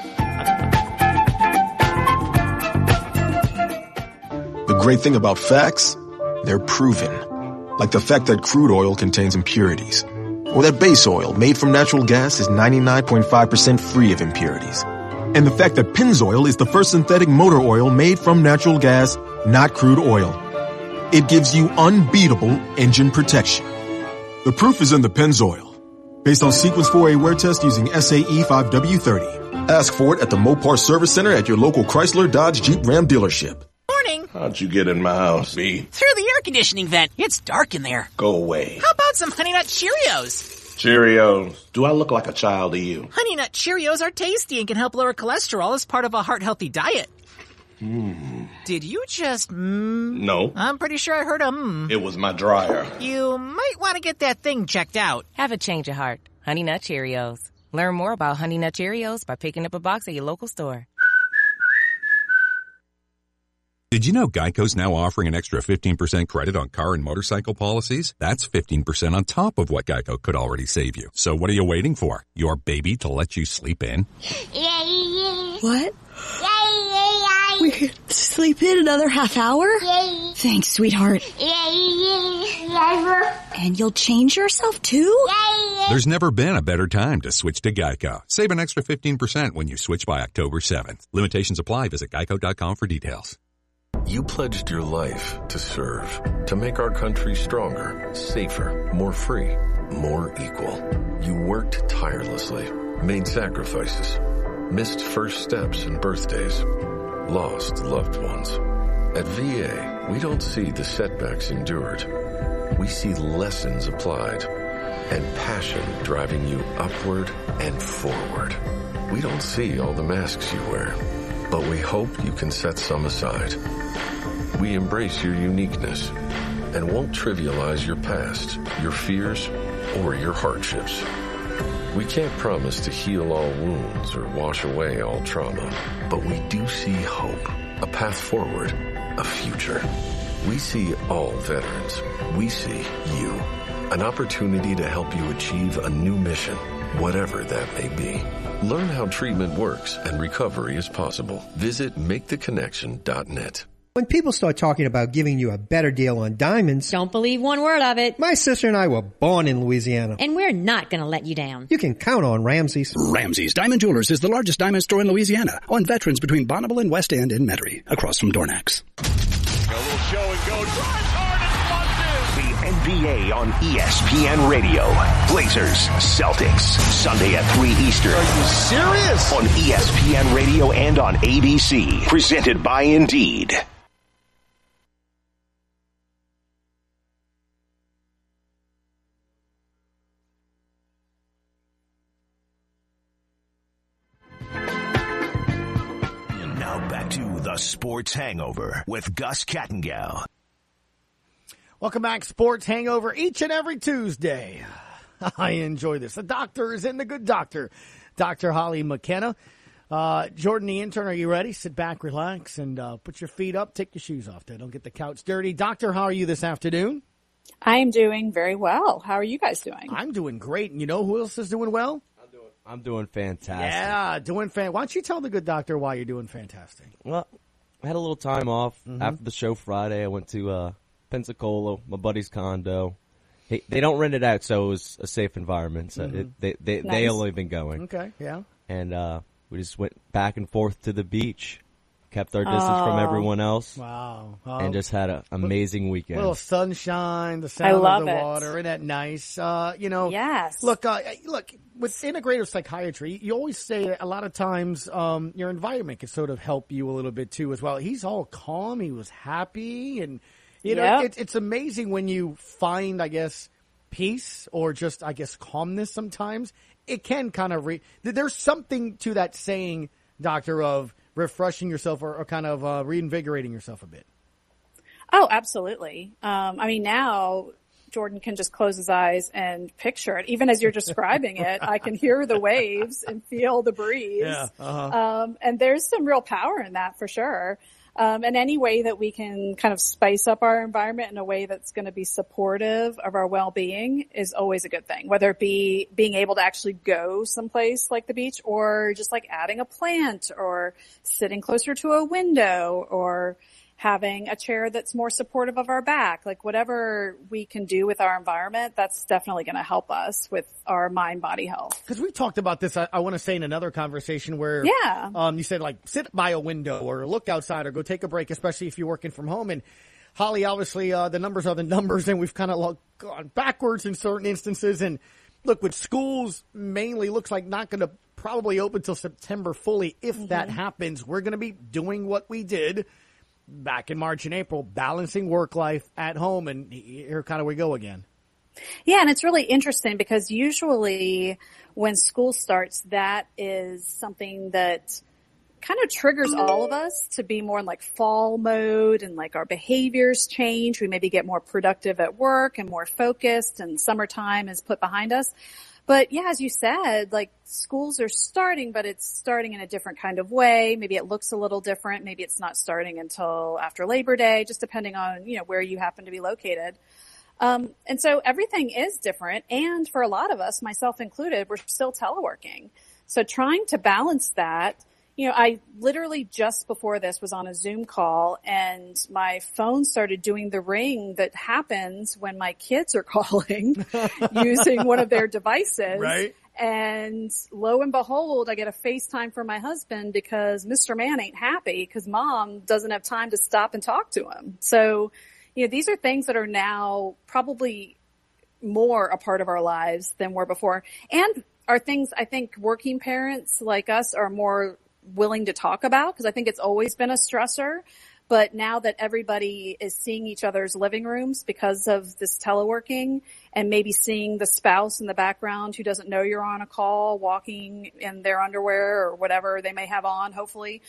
Speaker 16: The great thing about facts, they're proven. Like the fact that crude oil contains impurities. Or that base oil made from natural gas is 99.5% free of impurities. And the fact that Pennzoil is the first synthetic motor oil made from natural gas, not crude oil. It gives you unbeatable engine protection. The proof is in the Pennzoil. Based on Sequence 4A wear test using SAE 5W30. Ask for it at the Mopar Service Center at your local Chrysler, Dodge, Jeep, Ram dealership.
Speaker 17: Morning.
Speaker 18: How'd you get in my house, B?
Speaker 17: Through the air conditioning vent. It's dark in there.
Speaker 18: Go away.
Speaker 17: How about some Honey Nut Cheerios?
Speaker 18: Cheerios. Do I look like a child to you?
Speaker 17: Honey Nut Cheerios are tasty and can help lower cholesterol as part of a heart-healthy diet. Did you just
Speaker 18: No.
Speaker 17: I'm pretty sure I heard a
Speaker 18: It was my dryer.
Speaker 17: You might want to get that thing checked out.
Speaker 19: Have a change of heart. Honey Nut Cheerios. Learn more about Honey Nut Cheerios by picking up a box at your local store.
Speaker 20: Did you know Geico's now offering an extra 15% credit on car and motorcycle policies? That's 15% on top of what Geico could already save you. So what are you waiting for? Your baby to let you sleep in?
Speaker 21: What? We could sleep in another half hour? Thanks, sweetheart. And you'll change yourself too?
Speaker 20: There's never been a better time to switch to Geico. Save an extra 15% when you switch by October 7th. Limitations apply. Visit geico.com for details.
Speaker 22: You pledged your life to serve, to make our country stronger, safer, more free, more equal. You worked tirelessly, made sacrifices, missed first steps and birthdays, lost loved ones. At VA, we don't see the setbacks endured. We see lessons applied and passion driving you upward and forward. We don't see all the masks you wear, but we hope you can set some aside. We embrace your uniqueness and won't trivialize your past, your fears, or your hardships. We can't promise to heal all wounds or wash away all trauma, but we do see hope, a path forward, a future. We see all veterans. We see you. An opportunity to help you achieve a new mission, whatever that may be. Learn how treatment works and recovery is possible. Visit MakeTheConnection.net.
Speaker 23: When people start talking about giving you a better deal on diamonds,
Speaker 24: don't believe one word of it.
Speaker 23: My sister and I were born in Louisiana.
Speaker 24: And we're not going to let you down.
Speaker 23: You can count on Ramsey's.
Speaker 25: Ramsey's Diamond Jewelers is the largest diamond store in Louisiana, on Veterans between Bonneville and West End in Metairie, across from Dornax.
Speaker 10: A little show and go. Drives hard and lunges. The NBA on ESPN Radio. Blazers, Celtics, Sunday at 3 Eastern. Are you serious? On ESPN Radio and on ABC. Presented by Indeed. The Sports Hangover with Gus Kattengell.
Speaker 2: Welcome back, Sports Hangover, each and every Tuesday. I enjoy this. The doctor is in, the Good Doctor, Dr. Holly McKenna. Jordan, the intern, are you ready? Sit back, relax, and put your feet up. Take your shoes off there. Don't get the couch dirty. Doctor, how are you this afternoon?
Speaker 26: I am doing very well. How are you guys doing?
Speaker 2: I'm doing great. And you know who else is doing well?
Speaker 3: I'm doing fantastic.
Speaker 2: Yeah, doing fantastic. Why don't you tell the Good Doctor why you're doing fantastic?
Speaker 3: Well, I had a little time off after the show Friday. I went to Pensacola, my buddy's condo. They don't rent it out, so it was a safe environment. So they only been going.
Speaker 2: Okay, yeah.
Speaker 3: And we just went back and forth to the beach, kept our distance from everyone else.
Speaker 2: Wow.
Speaker 3: And just had an amazing weekend.
Speaker 2: A little sunshine, the sound of the water. Isn't that nice?
Speaker 26: Yes.
Speaker 2: Look, with integrative psychiatry, you always say a lot of times your environment can sort of help you a little bit too as well. He's all calm. He was happy. And, it's amazing when you find, I guess, peace or just, I guess, calmness sometimes. It can kind of there's something to that saying, Doctor, of refreshing yourself or kind of reinvigorating yourself a bit.
Speaker 26: Oh, absolutely. Now Jordan can just close his eyes and picture it. Even as you're describing it, I can hear the waves and feel the breeze.
Speaker 2: Yeah. Uh-huh.
Speaker 26: And there's some real power in that for sure. And any way that we can kind of spice up our environment in a way that's going to be supportive of our well-being is always a good thing, whether it be being able to actually go someplace like the beach or just like adding a plant or sitting closer to a window or having a chair that's more supportive of our back, like whatever we can do with our environment, that's definitely going to help us with our mind-body health.
Speaker 2: Because we talked about this, I want to say in another conversation where you said like sit by a window or look outside or go take a break, especially if you're working from home. And Holly, obviously the numbers are the numbers, and we've kind of gone backwards in certain instances. And look, with schools mainly looks like not going to probably open till September fully. If that happens, we're going to be doing what we did back in March and April, balancing work life at home, and here kind of we go again.
Speaker 26: Yeah, and it's really interesting because usually when school starts, that is something that kind of triggers all of us to be more in like fall mode, and like our behaviors change. We maybe get more productive at work and more focused, and summertime is put behind us. But yeah, as you said, like schools are starting, but it's starting in a different kind of way. Maybe it looks a little different. Maybe it's not starting until after Labor Day, just depending on, where you happen to be located. And so everything is different. And for a lot of us, myself included, we're still teleworking. So trying to balance that, I literally just before this was on a Zoom call, and my phone started doing the ring that happens when my kids are calling using one of their devices.
Speaker 2: Right.
Speaker 26: And lo and behold, I get a FaceTime from my husband because Mr. Man ain't happy because mom doesn't have time to stop and talk to him. So, these are things that are now probably more a part of our lives than were before, and are things I think working parents like us are more willing to talk about, because I think it's always been a stressor. But now that everybody is seeing each other's living rooms because of this teleworking, and maybe seeing the spouse in the background who doesn't know you're on a call, walking in their underwear or whatever they may have on, hopefully,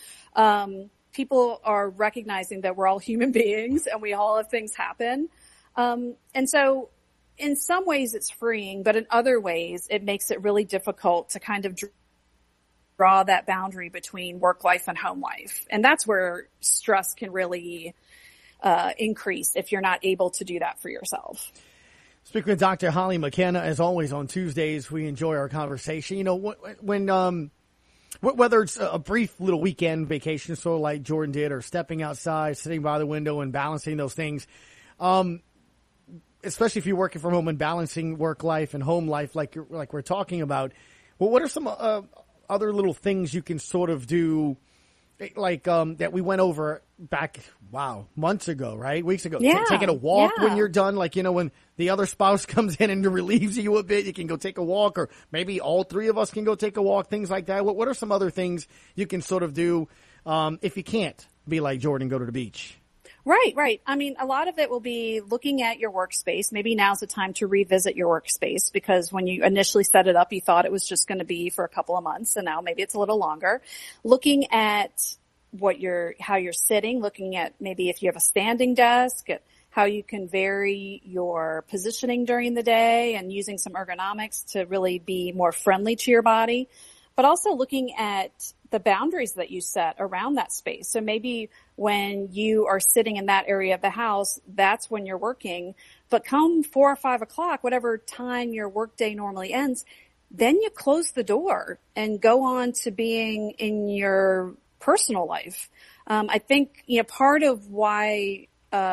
Speaker 26: people are recognizing that we're all human beings and we all have things happen. And so in some ways it's freeing, but in other ways it makes it really difficult to kind of draw that boundary between work life and home life. And that's where stress can really increase if you're not able to do that for yourself.
Speaker 2: Speaking with Dr. Holly McKenna, as always on Tuesdays, we enjoy our conversation. When whether it's a brief little weekend vacation, sort of like Jordan did, or stepping outside, sitting by the window and balancing those things, especially if you're working from home and balancing work life and home life like we're talking about, well, what are some other little things you can sort of do, like that we went over back, months ago, right? Weeks ago.
Speaker 26: Yeah.
Speaker 2: Taking a walk when you're done, like, when the other spouse comes in and relieves you a bit, you can go take a walk, or maybe all three of us can go take a walk, things like that. What are some other things you can sort of do if you can't be like Jordan, go to the beach?
Speaker 26: Right. I mean, a lot of it will be looking at your workspace. Maybe now's the time to revisit your workspace, because when you initially set it up, you thought it was just going to be for a couple of months, and now maybe it's a little longer. Looking at how you're sitting, looking at maybe if you have a standing desk, at how you can vary your positioning during the day, and using some ergonomics to really be more friendly to your body. But also looking at the boundaries that you set around that space. So maybe when you are sitting in that area of the house, that's when you're working. But come 4 or 5 o'clock, whatever time your workday normally ends, then you close the door and go on to being in your personal life. I think, part of why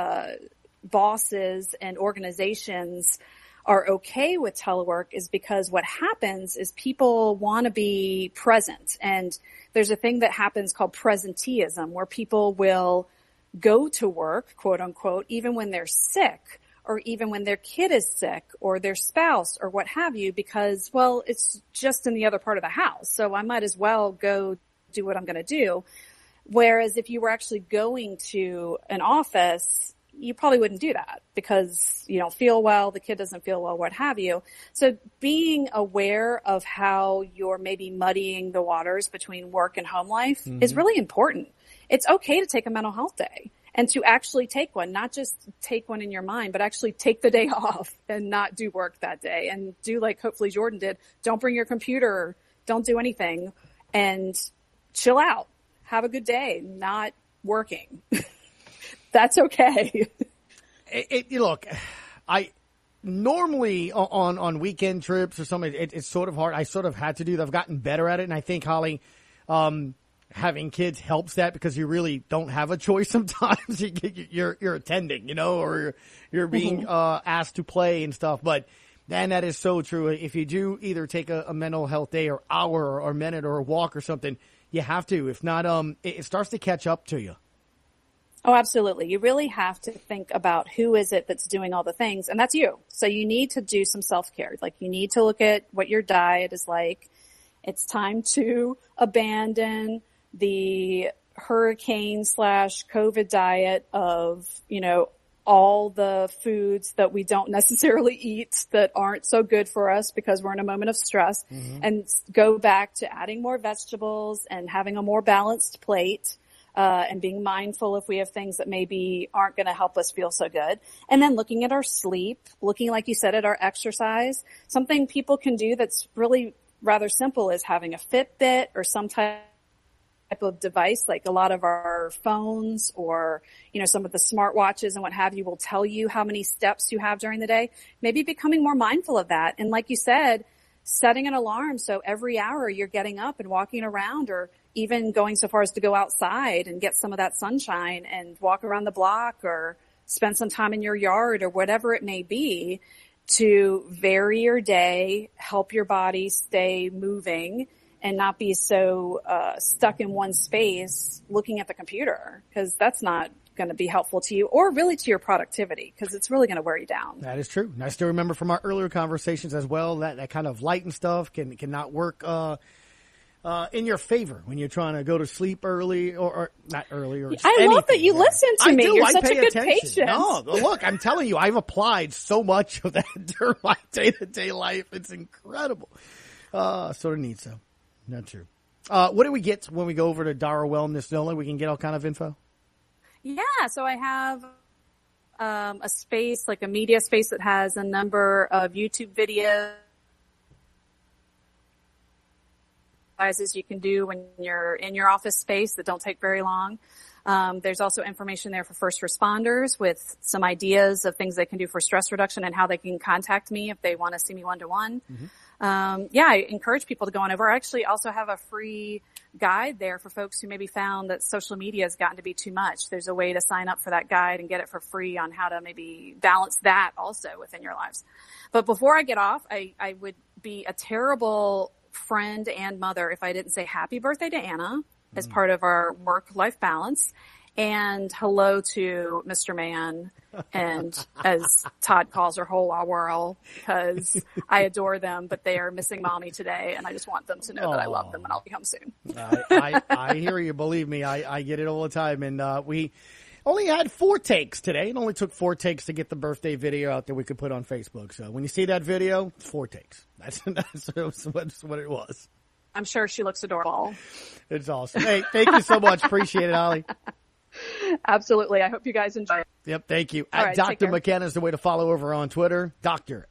Speaker 26: bosses and organizations are okay with telework is because what happens is people want to be present. And there's a thing that happens called presenteeism, where people will go to work, quote unquote, even when they're sick, or even when their kid is sick, or their spouse, or what have you, because, well, it's just in the other part of the house, so I might as well go do what I'm going to do. Whereas if you were actually going to an office, you probably wouldn't do that because you don't feel well, the kid doesn't feel well, what have you. So being aware of how you're maybe muddying the waters between work and home life is really important. It's okay to take a mental health day. and to actually take one, not just take one in your mind, but actually take the day off and not do work that day and do like hopefully Jordan did. Don't bring your computer. Don't do anything and chill out. Have a good day, not working. That's okay.
Speaker 2: Look, I normally on weekend trips or something, it's sort of hard. I sort of had to do that. I've gotten better at it. And I think, Holly, having kids helps that because you really don't have a choice sometimes. You're attending, you know, or you're being asked to play and stuff. But then that is so true. If you do either take a mental health day or hour or minute or a walk or something, you have to. If not, it starts to catch up to you.
Speaker 26: Oh, absolutely. You really have to think about who is it that's doing all the things, and that's you. So you need to do some self-care. Like you need to look at what your diet is like. It's time to abandon the hurricane/COVID diet of, you know, all the foods that we don't necessarily eat that aren't so good for us because we're in a moment of stress, and go back to adding more vegetables and having a more balanced plate. And being mindful if we have things that maybe aren't going to help us feel so good. And then looking at our sleep, looking, like you said, at our exercise. Something people can do that's really rather simple is having a Fitbit or some type of device, like a lot of our phones or, you know, some of the smartwatches and what have you will tell you how many steps you have during the day. Maybe becoming more mindful of that. And like you said, setting an alarm so every hour you're getting up and walking around, or even going so far as to go outside and get some of that sunshine and walk around the block or spend some time in your yard or whatever it may be to vary your day, help your body stay moving and not be so stuck in one space looking at the computer, because that's not going to be helpful to you or really to your productivity, because it's really going to wear you down.
Speaker 2: That is true. And I still remember from our earlier conversations as well that kind of light and stuff cannot work in your favor when you're trying to go to sleep early or not early or
Speaker 26: I
Speaker 2: anything.
Speaker 26: love that you listen to me. You're such a good
Speaker 2: attention.
Speaker 26: patient.
Speaker 2: No, look, I'm telling you, I've applied so much of that during my day-to-day life. It's incredible. Sort of neat, so. Not true. What do we get when we go over to Dara Wellness, Nola? We can get all kind of info?
Speaker 26: Yeah, so I have a space, like a media space that has a number of YouTube videos you can do when you're in your office space that don't take very long. There's also information there for first responders with some ideas of things they can do for stress reduction and how they can contact me if they want to see me one-to-one. I encourage people to go on over. I actually also have a free guide there for folks who maybe found that social media has gotten to be too much. There's a way to sign up for that guide and get it for free on how to maybe balance that also within your lives. But before I get off, I would be a terrible friend and mother if I didn't say happy birthday to Anna as part of our work-life balance. And hello to Mr. Man, and as Todd calls her, Hola Whirl, because I adore them, but they are missing mommy today, and I just want them to know that I love them, and I'll be home soon.
Speaker 2: I hear you. Believe me, I get it all the time. And we only had 4 takes today. It only took 4 takes to get the birthday video out that we could put on Facebook. So when you see that video, 4 takes. That's what it was.
Speaker 26: I'm sure she looks adorable.
Speaker 2: It's awesome. Hey, thank you so much. Appreciate it, Holly.
Speaker 26: Absolutely. I hope you guys enjoy it.
Speaker 2: Yep, thank you.
Speaker 26: All right,
Speaker 2: Dr. McKenna is the way to follow over on Twitter. Dr.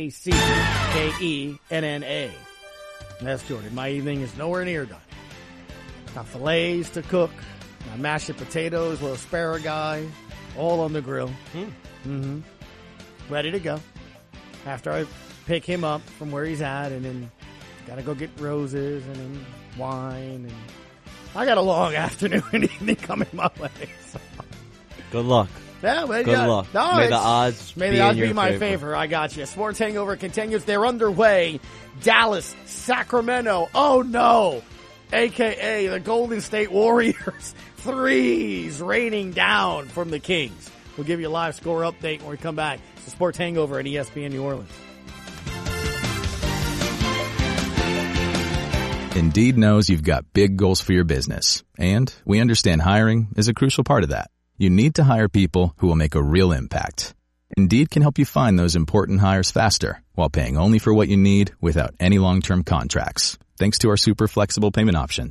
Speaker 2: MacKenna. That's Jordan. My evening is nowhere near done. Got fillets to cook, got mashed potatoes, little asparagus, all on the grill. Ready to go. After I pick him up from where he's at, and then got to go get roses and then wine, and I got a long afternoon and evening coming my way. So.
Speaker 3: Good luck.
Speaker 2: Yeah, but
Speaker 3: Good luck.
Speaker 2: No,
Speaker 3: may the odds
Speaker 2: be my favor. I got you. Sports Hangover continues. They're underway. Dallas, Sacramento. Oh no, AKA the Golden State Warriors. 3s raining down from the Kings. We'll give you a live score update when we come back. It's the Sports Hangover at ESPN New Orleans.
Speaker 1: Indeed knows you've got big goals for your business, and we understand hiring is a crucial part of that. You need to hire people who will make a real impact. Indeed can help you find those important hires faster while paying only for what you need without any long-term contracts, thanks to our super flexible payment options.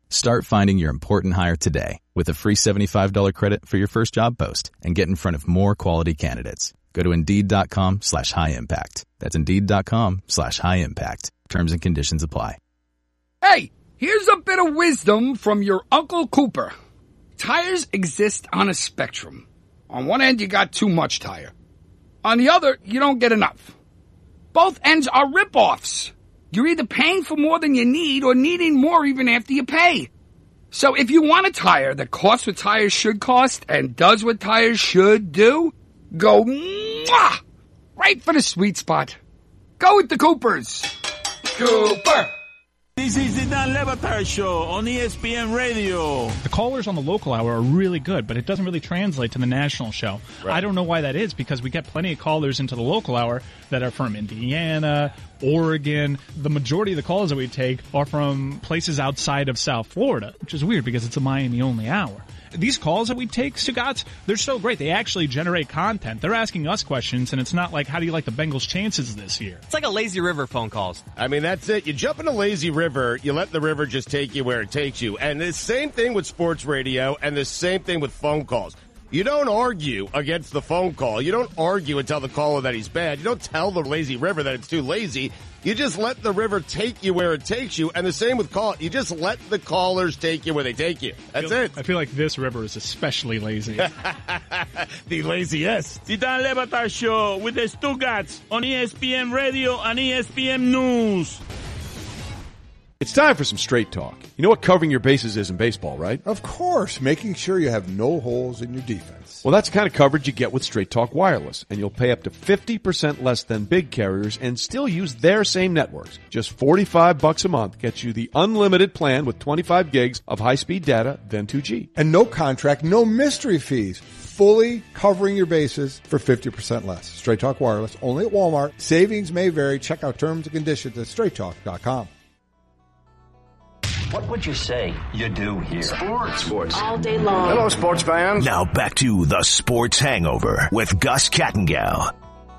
Speaker 1: Start finding your important hire today with a free $75 credit for your first job post and get in front of more quality candidates. Go to Indeed.com/high impact. That's Indeed.com/high impact. Terms and conditions apply.
Speaker 4: Hey, here's a bit of wisdom from your Uncle Cooper. Tires exist on a spectrum. On one end, you got too much tire. On the other, you don't get enough. Both ends are rip-offs. You're either paying for more than you need or needing more even after you pay. So if you want a tire that costs what tires should cost and does what tires should do, go mwah, right for the sweet spot. Go with the Coopers. Cooper.
Speaker 5: This is the Dan Le Batard Show on ESPN Radio.
Speaker 6: The callers on the local hour are really good, but it doesn't really translate to the national show. Right. I don't know why that is, because we get plenty of callers into the local hour that are from Indiana, Oregon. The majority of the calls that we take are from places outside of South Florida, which is weird because it's a Miami-only hour. These calls that we take, Sugats, they're so great. They actually generate content. They're asking us questions, and it's not like, how do you like the Bengals' chances this year?
Speaker 7: It's like a lazy river phone calls.
Speaker 8: I mean, that's it. You jump in a lazy river, you let the river just take you where it takes you. And the same thing with sports radio and the same thing with phone calls. You don't argue against the phone call. You don't argue and tell the caller that he's bad. You don't tell the lazy river that it's too lazy. You just let the river take you where it takes you. And the same with call. You just let the callers take you where they take you. That's it.
Speaker 6: I feel like this river is especially lazy.
Speaker 8: The laziest.
Speaker 5: The Dan Le Batard Show with the Stugats on ESPN Radio and ESPN News.
Speaker 9: It's time for some straight talk. You know what covering your bases is in baseball, right?
Speaker 27: Of course, making sure you have no holes in your defense.
Speaker 9: Well, that's the kind of coverage you get with Straight Talk Wireless, and you'll pay up to 50% less than big carriers and still use their same networks. Just $45 a month gets you the unlimited plan with 25 gigs of high-speed data, then 2G.
Speaker 27: And no contract, no mystery fees. Fully covering your bases for 50% less. Straight Talk Wireless, only at Walmart. Savings may vary. Check out terms and conditions at straighttalk.com.
Speaker 10: What would you say you do here?
Speaker 28: Sports. All day long.
Speaker 10: Hello, sports fans. Now back to the Sports Hangover with Gus Kattengell.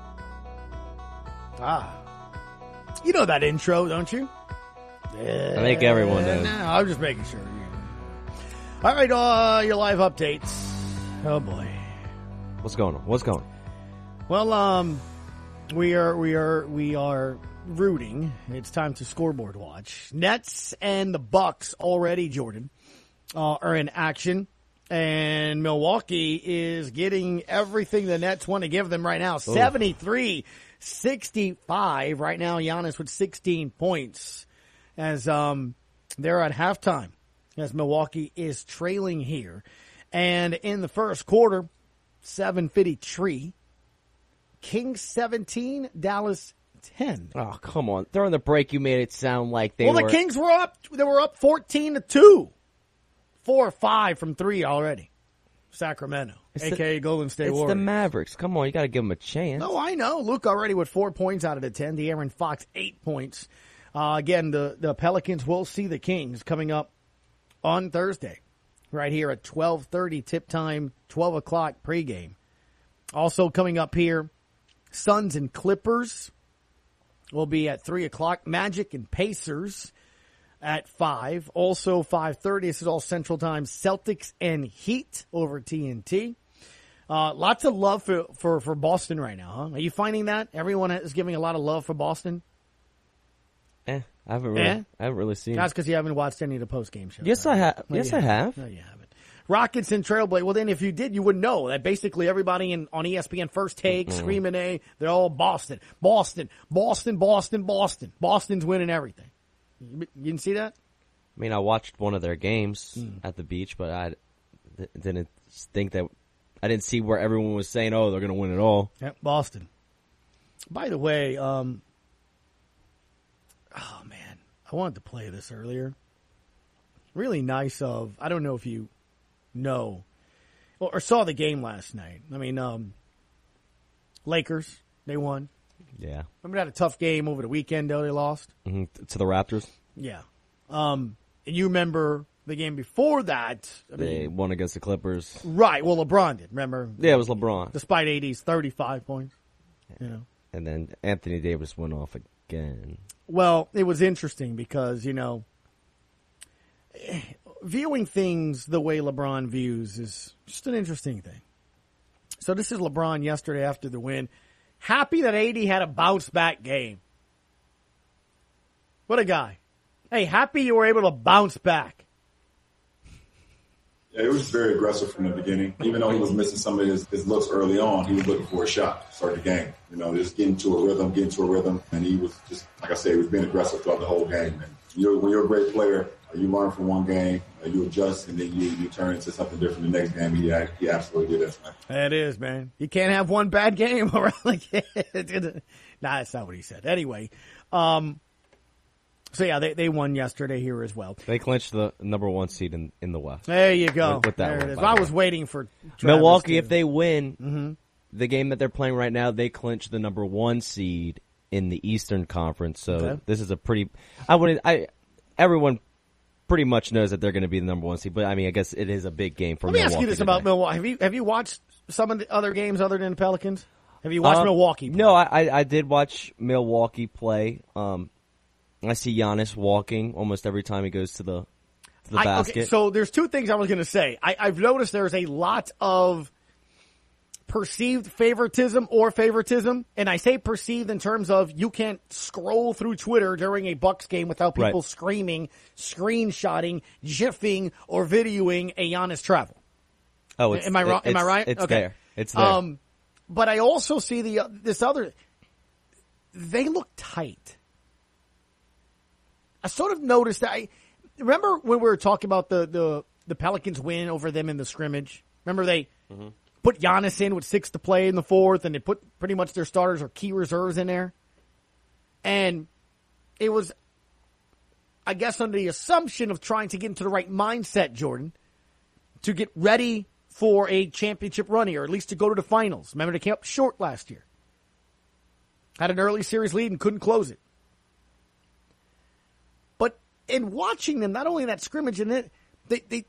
Speaker 2: You know that intro, don't you?
Speaker 3: I think everyone knows.
Speaker 2: No, I'm just making sure. All right, your live updates. Oh boy,
Speaker 3: what's going on?
Speaker 2: Well, we are rooting. It's time to scoreboard watch. Nets and the Bucks already, Jordan, are in action, and Milwaukee is getting everything the Nets want to give them right now. 73-65 right now. Giannis with 16 points as they're at halftime as Milwaukee is trailing here. And in the first quarter, 7:53, Kings 17, Dallas 10.
Speaker 3: Oh, come on. During the break, you made it sound like they were...
Speaker 2: Well, the Kings were up. They were up 14-2. 4 or 5 from 3 already. Sacramento, a.k.a. Golden State Warriors.
Speaker 3: It's the Mavericks. Come on, you got to give them a chance.
Speaker 2: No, I know. Luke already with 4 points out of the 10. De'Aaron Fox, 8 points. Again, the Pelicans will see the Kings coming up on Thursday. Right here at 12:30 tip time, 12 o'clock pregame. Also coming up here, Suns and Clippers will be at 3 o'clock. Magic and Pacers at 5. Also 5:30, this is all Central Time, Celtics and Heat over TNT. Lots of love for Boston right now, huh? Are you finding that? Everyone is giving a lot of love for Boston?
Speaker 3: I haven't really seen.
Speaker 2: That's because you haven't watched any of the post-game shows.
Speaker 3: Yes, I have. Yes, I have.
Speaker 2: No, you haven't. Rockets and Trailblazers. Well, then if you did, you would know that basically everybody on ESPN First Take, Screaming A, they're all Boston. Boston's winning everything. You didn't see that?
Speaker 3: I mean, I watched one of their games at the beach, but I didn't think that. I didn't see where everyone was saying, "Oh, they're going to win it all."
Speaker 2: Yep, Boston. By the way, I wanted to play this earlier. Really nice I don't know if you know or saw the game last night. I mean, Lakers, they won.
Speaker 3: Yeah.
Speaker 2: Remember that a tough game over the weekend, though, they lost?
Speaker 3: Mm-hmm. To the Raptors?
Speaker 2: Yeah. And you remember the game before that.
Speaker 3: They won against the Clippers.
Speaker 2: Right. Well, LeBron did, remember?
Speaker 3: Yeah, it was LeBron.
Speaker 2: Despite AD's 35 points. You know.
Speaker 3: And then Anthony Davis went off again.
Speaker 2: Well, it was interesting because, viewing things the way LeBron views is just an interesting thing. So this is LeBron yesterday after the win. Happy that AD had a bounce-back game. What a guy. Hey, happy you were able to bounce back.
Speaker 7: Yeah, it was very aggressive from the beginning. Even though he was missing some of his looks early on, he was looking for a shot to start the game. Just getting to a rhythm. And he was just, like I said, he was being aggressive throughout the whole game. And when you're a great player, you learn from one game, you adjust, and then you turn into something different the next game. He absolutely did that.
Speaker 2: It is, man. You can't have one bad game around the Nah, that's not what he said. Anyway, so yeah, they won yesterday here as well.
Speaker 3: They clinched the number 1 seed in the West.
Speaker 2: There you go.
Speaker 3: With that
Speaker 2: there
Speaker 3: one,
Speaker 2: it is. I was waiting for Travis
Speaker 3: Milwaukee. If they win the game that they're playing right now, they clinch the number 1 seed in the Eastern Conference. So this is a pretty. Everyone pretty much knows that they're going to be the number 1 seed, but I mean, I guess it is a big game for Milwaukee.
Speaker 2: Let me ask you this about Milwaukee. Have you watched some of the other games other than the Pelicans? Have you watched Milwaukee play?
Speaker 3: No, I did watch Milwaukee play. I see Giannis walking almost every time he goes to the basket.
Speaker 2: Okay, so there's two things I was going to say. I've noticed there's a lot of perceived favoritism, and I say perceived in terms of you can't scroll through Twitter during a Bucks game without people screaming, screenshotting, gifing, or videoing a Giannis travel.
Speaker 3: Oh,
Speaker 2: am I wrong? Am I right?
Speaker 3: It's there. It's there.
Speaker 2: But I also see this other. They look tight. I sort of noticed that. Remember when we were talking about the Pelicans win over them in the scrimmage? Remember they put Giannis in with 6 to play in the fourth, and they put pretty much their starters or key reserves in there. And it was, I guess, under the assumption of trying to get into the right mindset, Jordan, to get ready for a championship run here, or at least to go to the finals. Remember, they came up short last year. Had an early series lead and couldn't close it. But in watching them, not only in that scrimmage, and they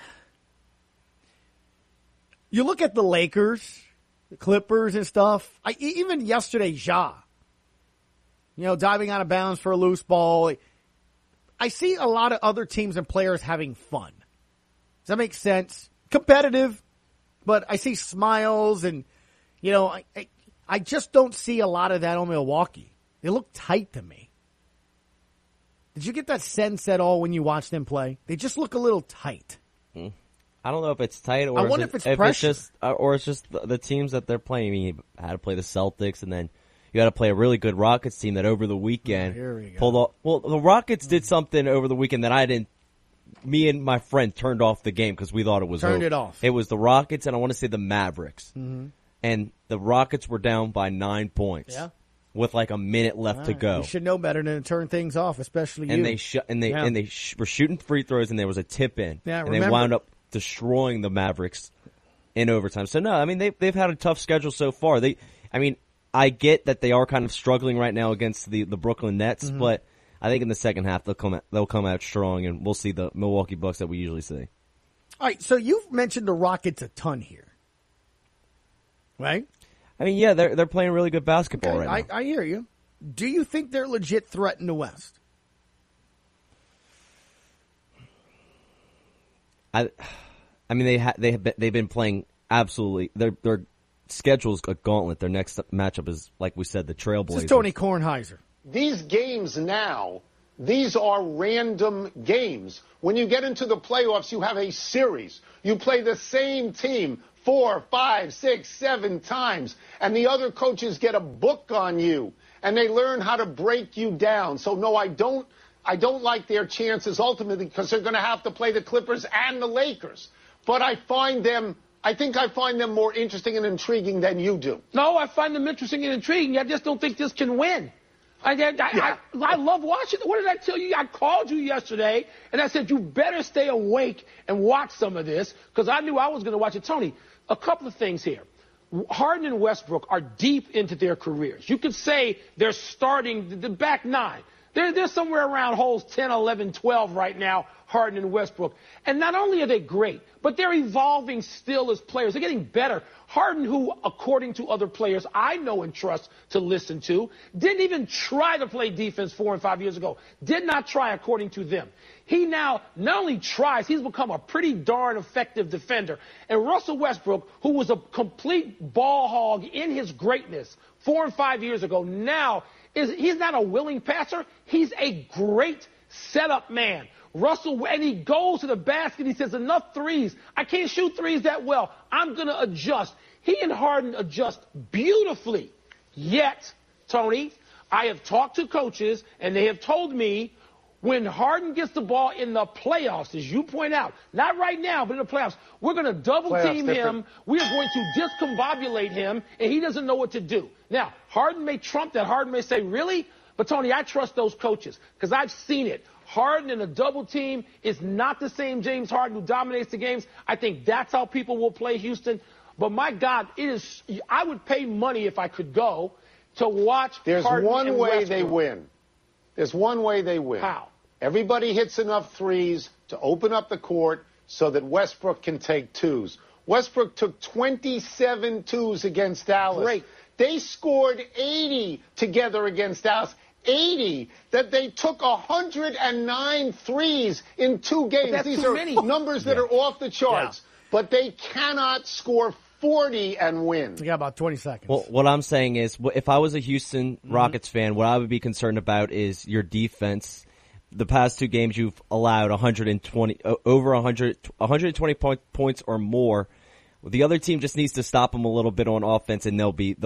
Speaker 2: you look at the Lakers, the Clippers and stuff. Even yesterday, Ja, diving out of bounds for a loose ball. I see a lot of other teams and players having fun. Does that make sense? Competitive, but I see smiles and, I just don't see a lot of that on Milwaukee. They look tight to me. Did you get that sense at all when you watch them play? They just look a little tight.
Speaker 3: I don't know if it's tight or
Speaker 2: I wonder if it's pressure.
Speaker 3: It's just the teams that they're playing. I mean, you had to play the Celtics, and then you got to play a really good Rockets team that over the weekend pulled off. Well, the Rockets did something over the weekend that I didn't. Me and my friend turned off the game because we thought it was
Speaker 2: turned
Speaker 3: over.
Speaker 2: It off.
Speaker 3: It was the Rockets, and I want to say the Mavericks. And the Rockets were down by 9 points.
Speaker 2: Yeah.
Speaker 3: With like a minute left to go.
Speaker 2: You should know better than to turn things off, especially you.
Speaker 3: And they were shooting free throws, and there was a tip in.
Speaker 2: Yeah,
Speaker 3: and they wound up destroying the Mavericks in overtime. So no, I mean they've had a tough schedule so far. I get that they are kind of struggling right now against the Brooklyn Nets, but I think in the second half they'll come out strong, and we'll see the Milwaukee Bucks that we usually see.
Speaker 2: All right, so you've mentioned the Rockets a ton here, right?
Speaker 3: I mean, yeah, they're playing really good basketball right now.
Speaker 2: I hear you. Do you think they're a legit threat in the West?
Speaker 3: I mean, they've been playing absolutely. Their schedule's a gauntlet. Their next matchup is, like we said, the Trailblazers.
Speaker 2: This is Tony Kornheiser.
Speaker 11: These games now, these are random games. When you get into the playoffs, you have a series. You play the same team 4, 5, 6, 7 times, and the other coaches get a book on you, and they learn how to break you down. So no, I don't like their chances ultimately because they're going to have to play the Clippers and the Lakers. But I think I find them more interesting and intriguing than you do.
Speaker 12: No, I find them interesting and intriguing. I just don't think this can win. I love watching. What did I tell you? I called you yesterday, and I said, you better stay awake and watch some of this, because I knew I was going to watch it. Tony, a couple of things here. Harden and Westbrook are deep into their careers. You could say they're starting the back nine. They're somewhere around holes 10, 11, 12 right now. Harden and Westbrook. And not only are they great, but they're evolving still as players. They're getting better. Harden, who, according to other players I know and trust to listen to, didn't even try to play defense 4 and 5 years ago. Did not try, according to them. He now not only tries, he's become a pretty darn effective defender. And Russell Westbrook, who was a complete ball hog in his greatness 4 and 5 years ago, now he's not a willing passer. He's a great setup man. Russell, and he goes to the basket. He says, enough threes. I can't shoot threes that well. I'm going to adjust. He and Harden adjust beautifully. Yet, Tony, I have talked to coaches, and they have told me when Harden gets the ball in the playoffs, as you point out, not right now, but in the playoffs, we're going to double-team him. We are going to discombobulate him, and he doesn't know what to do. Now, Harden may trump that. Harden may say, really? But, Tony, I trust those coaches because I've seen it. Harden in a double team is not the same James Harden who dominates the games. I think that's how people will play Houston. But, my God, I would pay money if I could go to watch Harden and Westbrook.
Speaker 11: They win. There's one way they win.
Speaker 12: How?
Speaker 11: Everybody hits enough threes to open up the court so that Westbrook can take twos. Westbrook took 27 twos against Dallas.
Speaker 12: Great.
Speaker 11: They scored 80 together against Dallas. 80 that they took 109 threes in 2 games. These are numbers that are off the charts. Yeah. But they cannot score 40 and win.
Speaker 2: We got about 20 seconds.
Speaker 3: Well, what I'm saying is, if I was a Houston Rockets fan, what I would be concerned about is your defense. The past 2 games, you've allowed 120 points or more. The other team just needs to stop them a little bit on offense, and they'll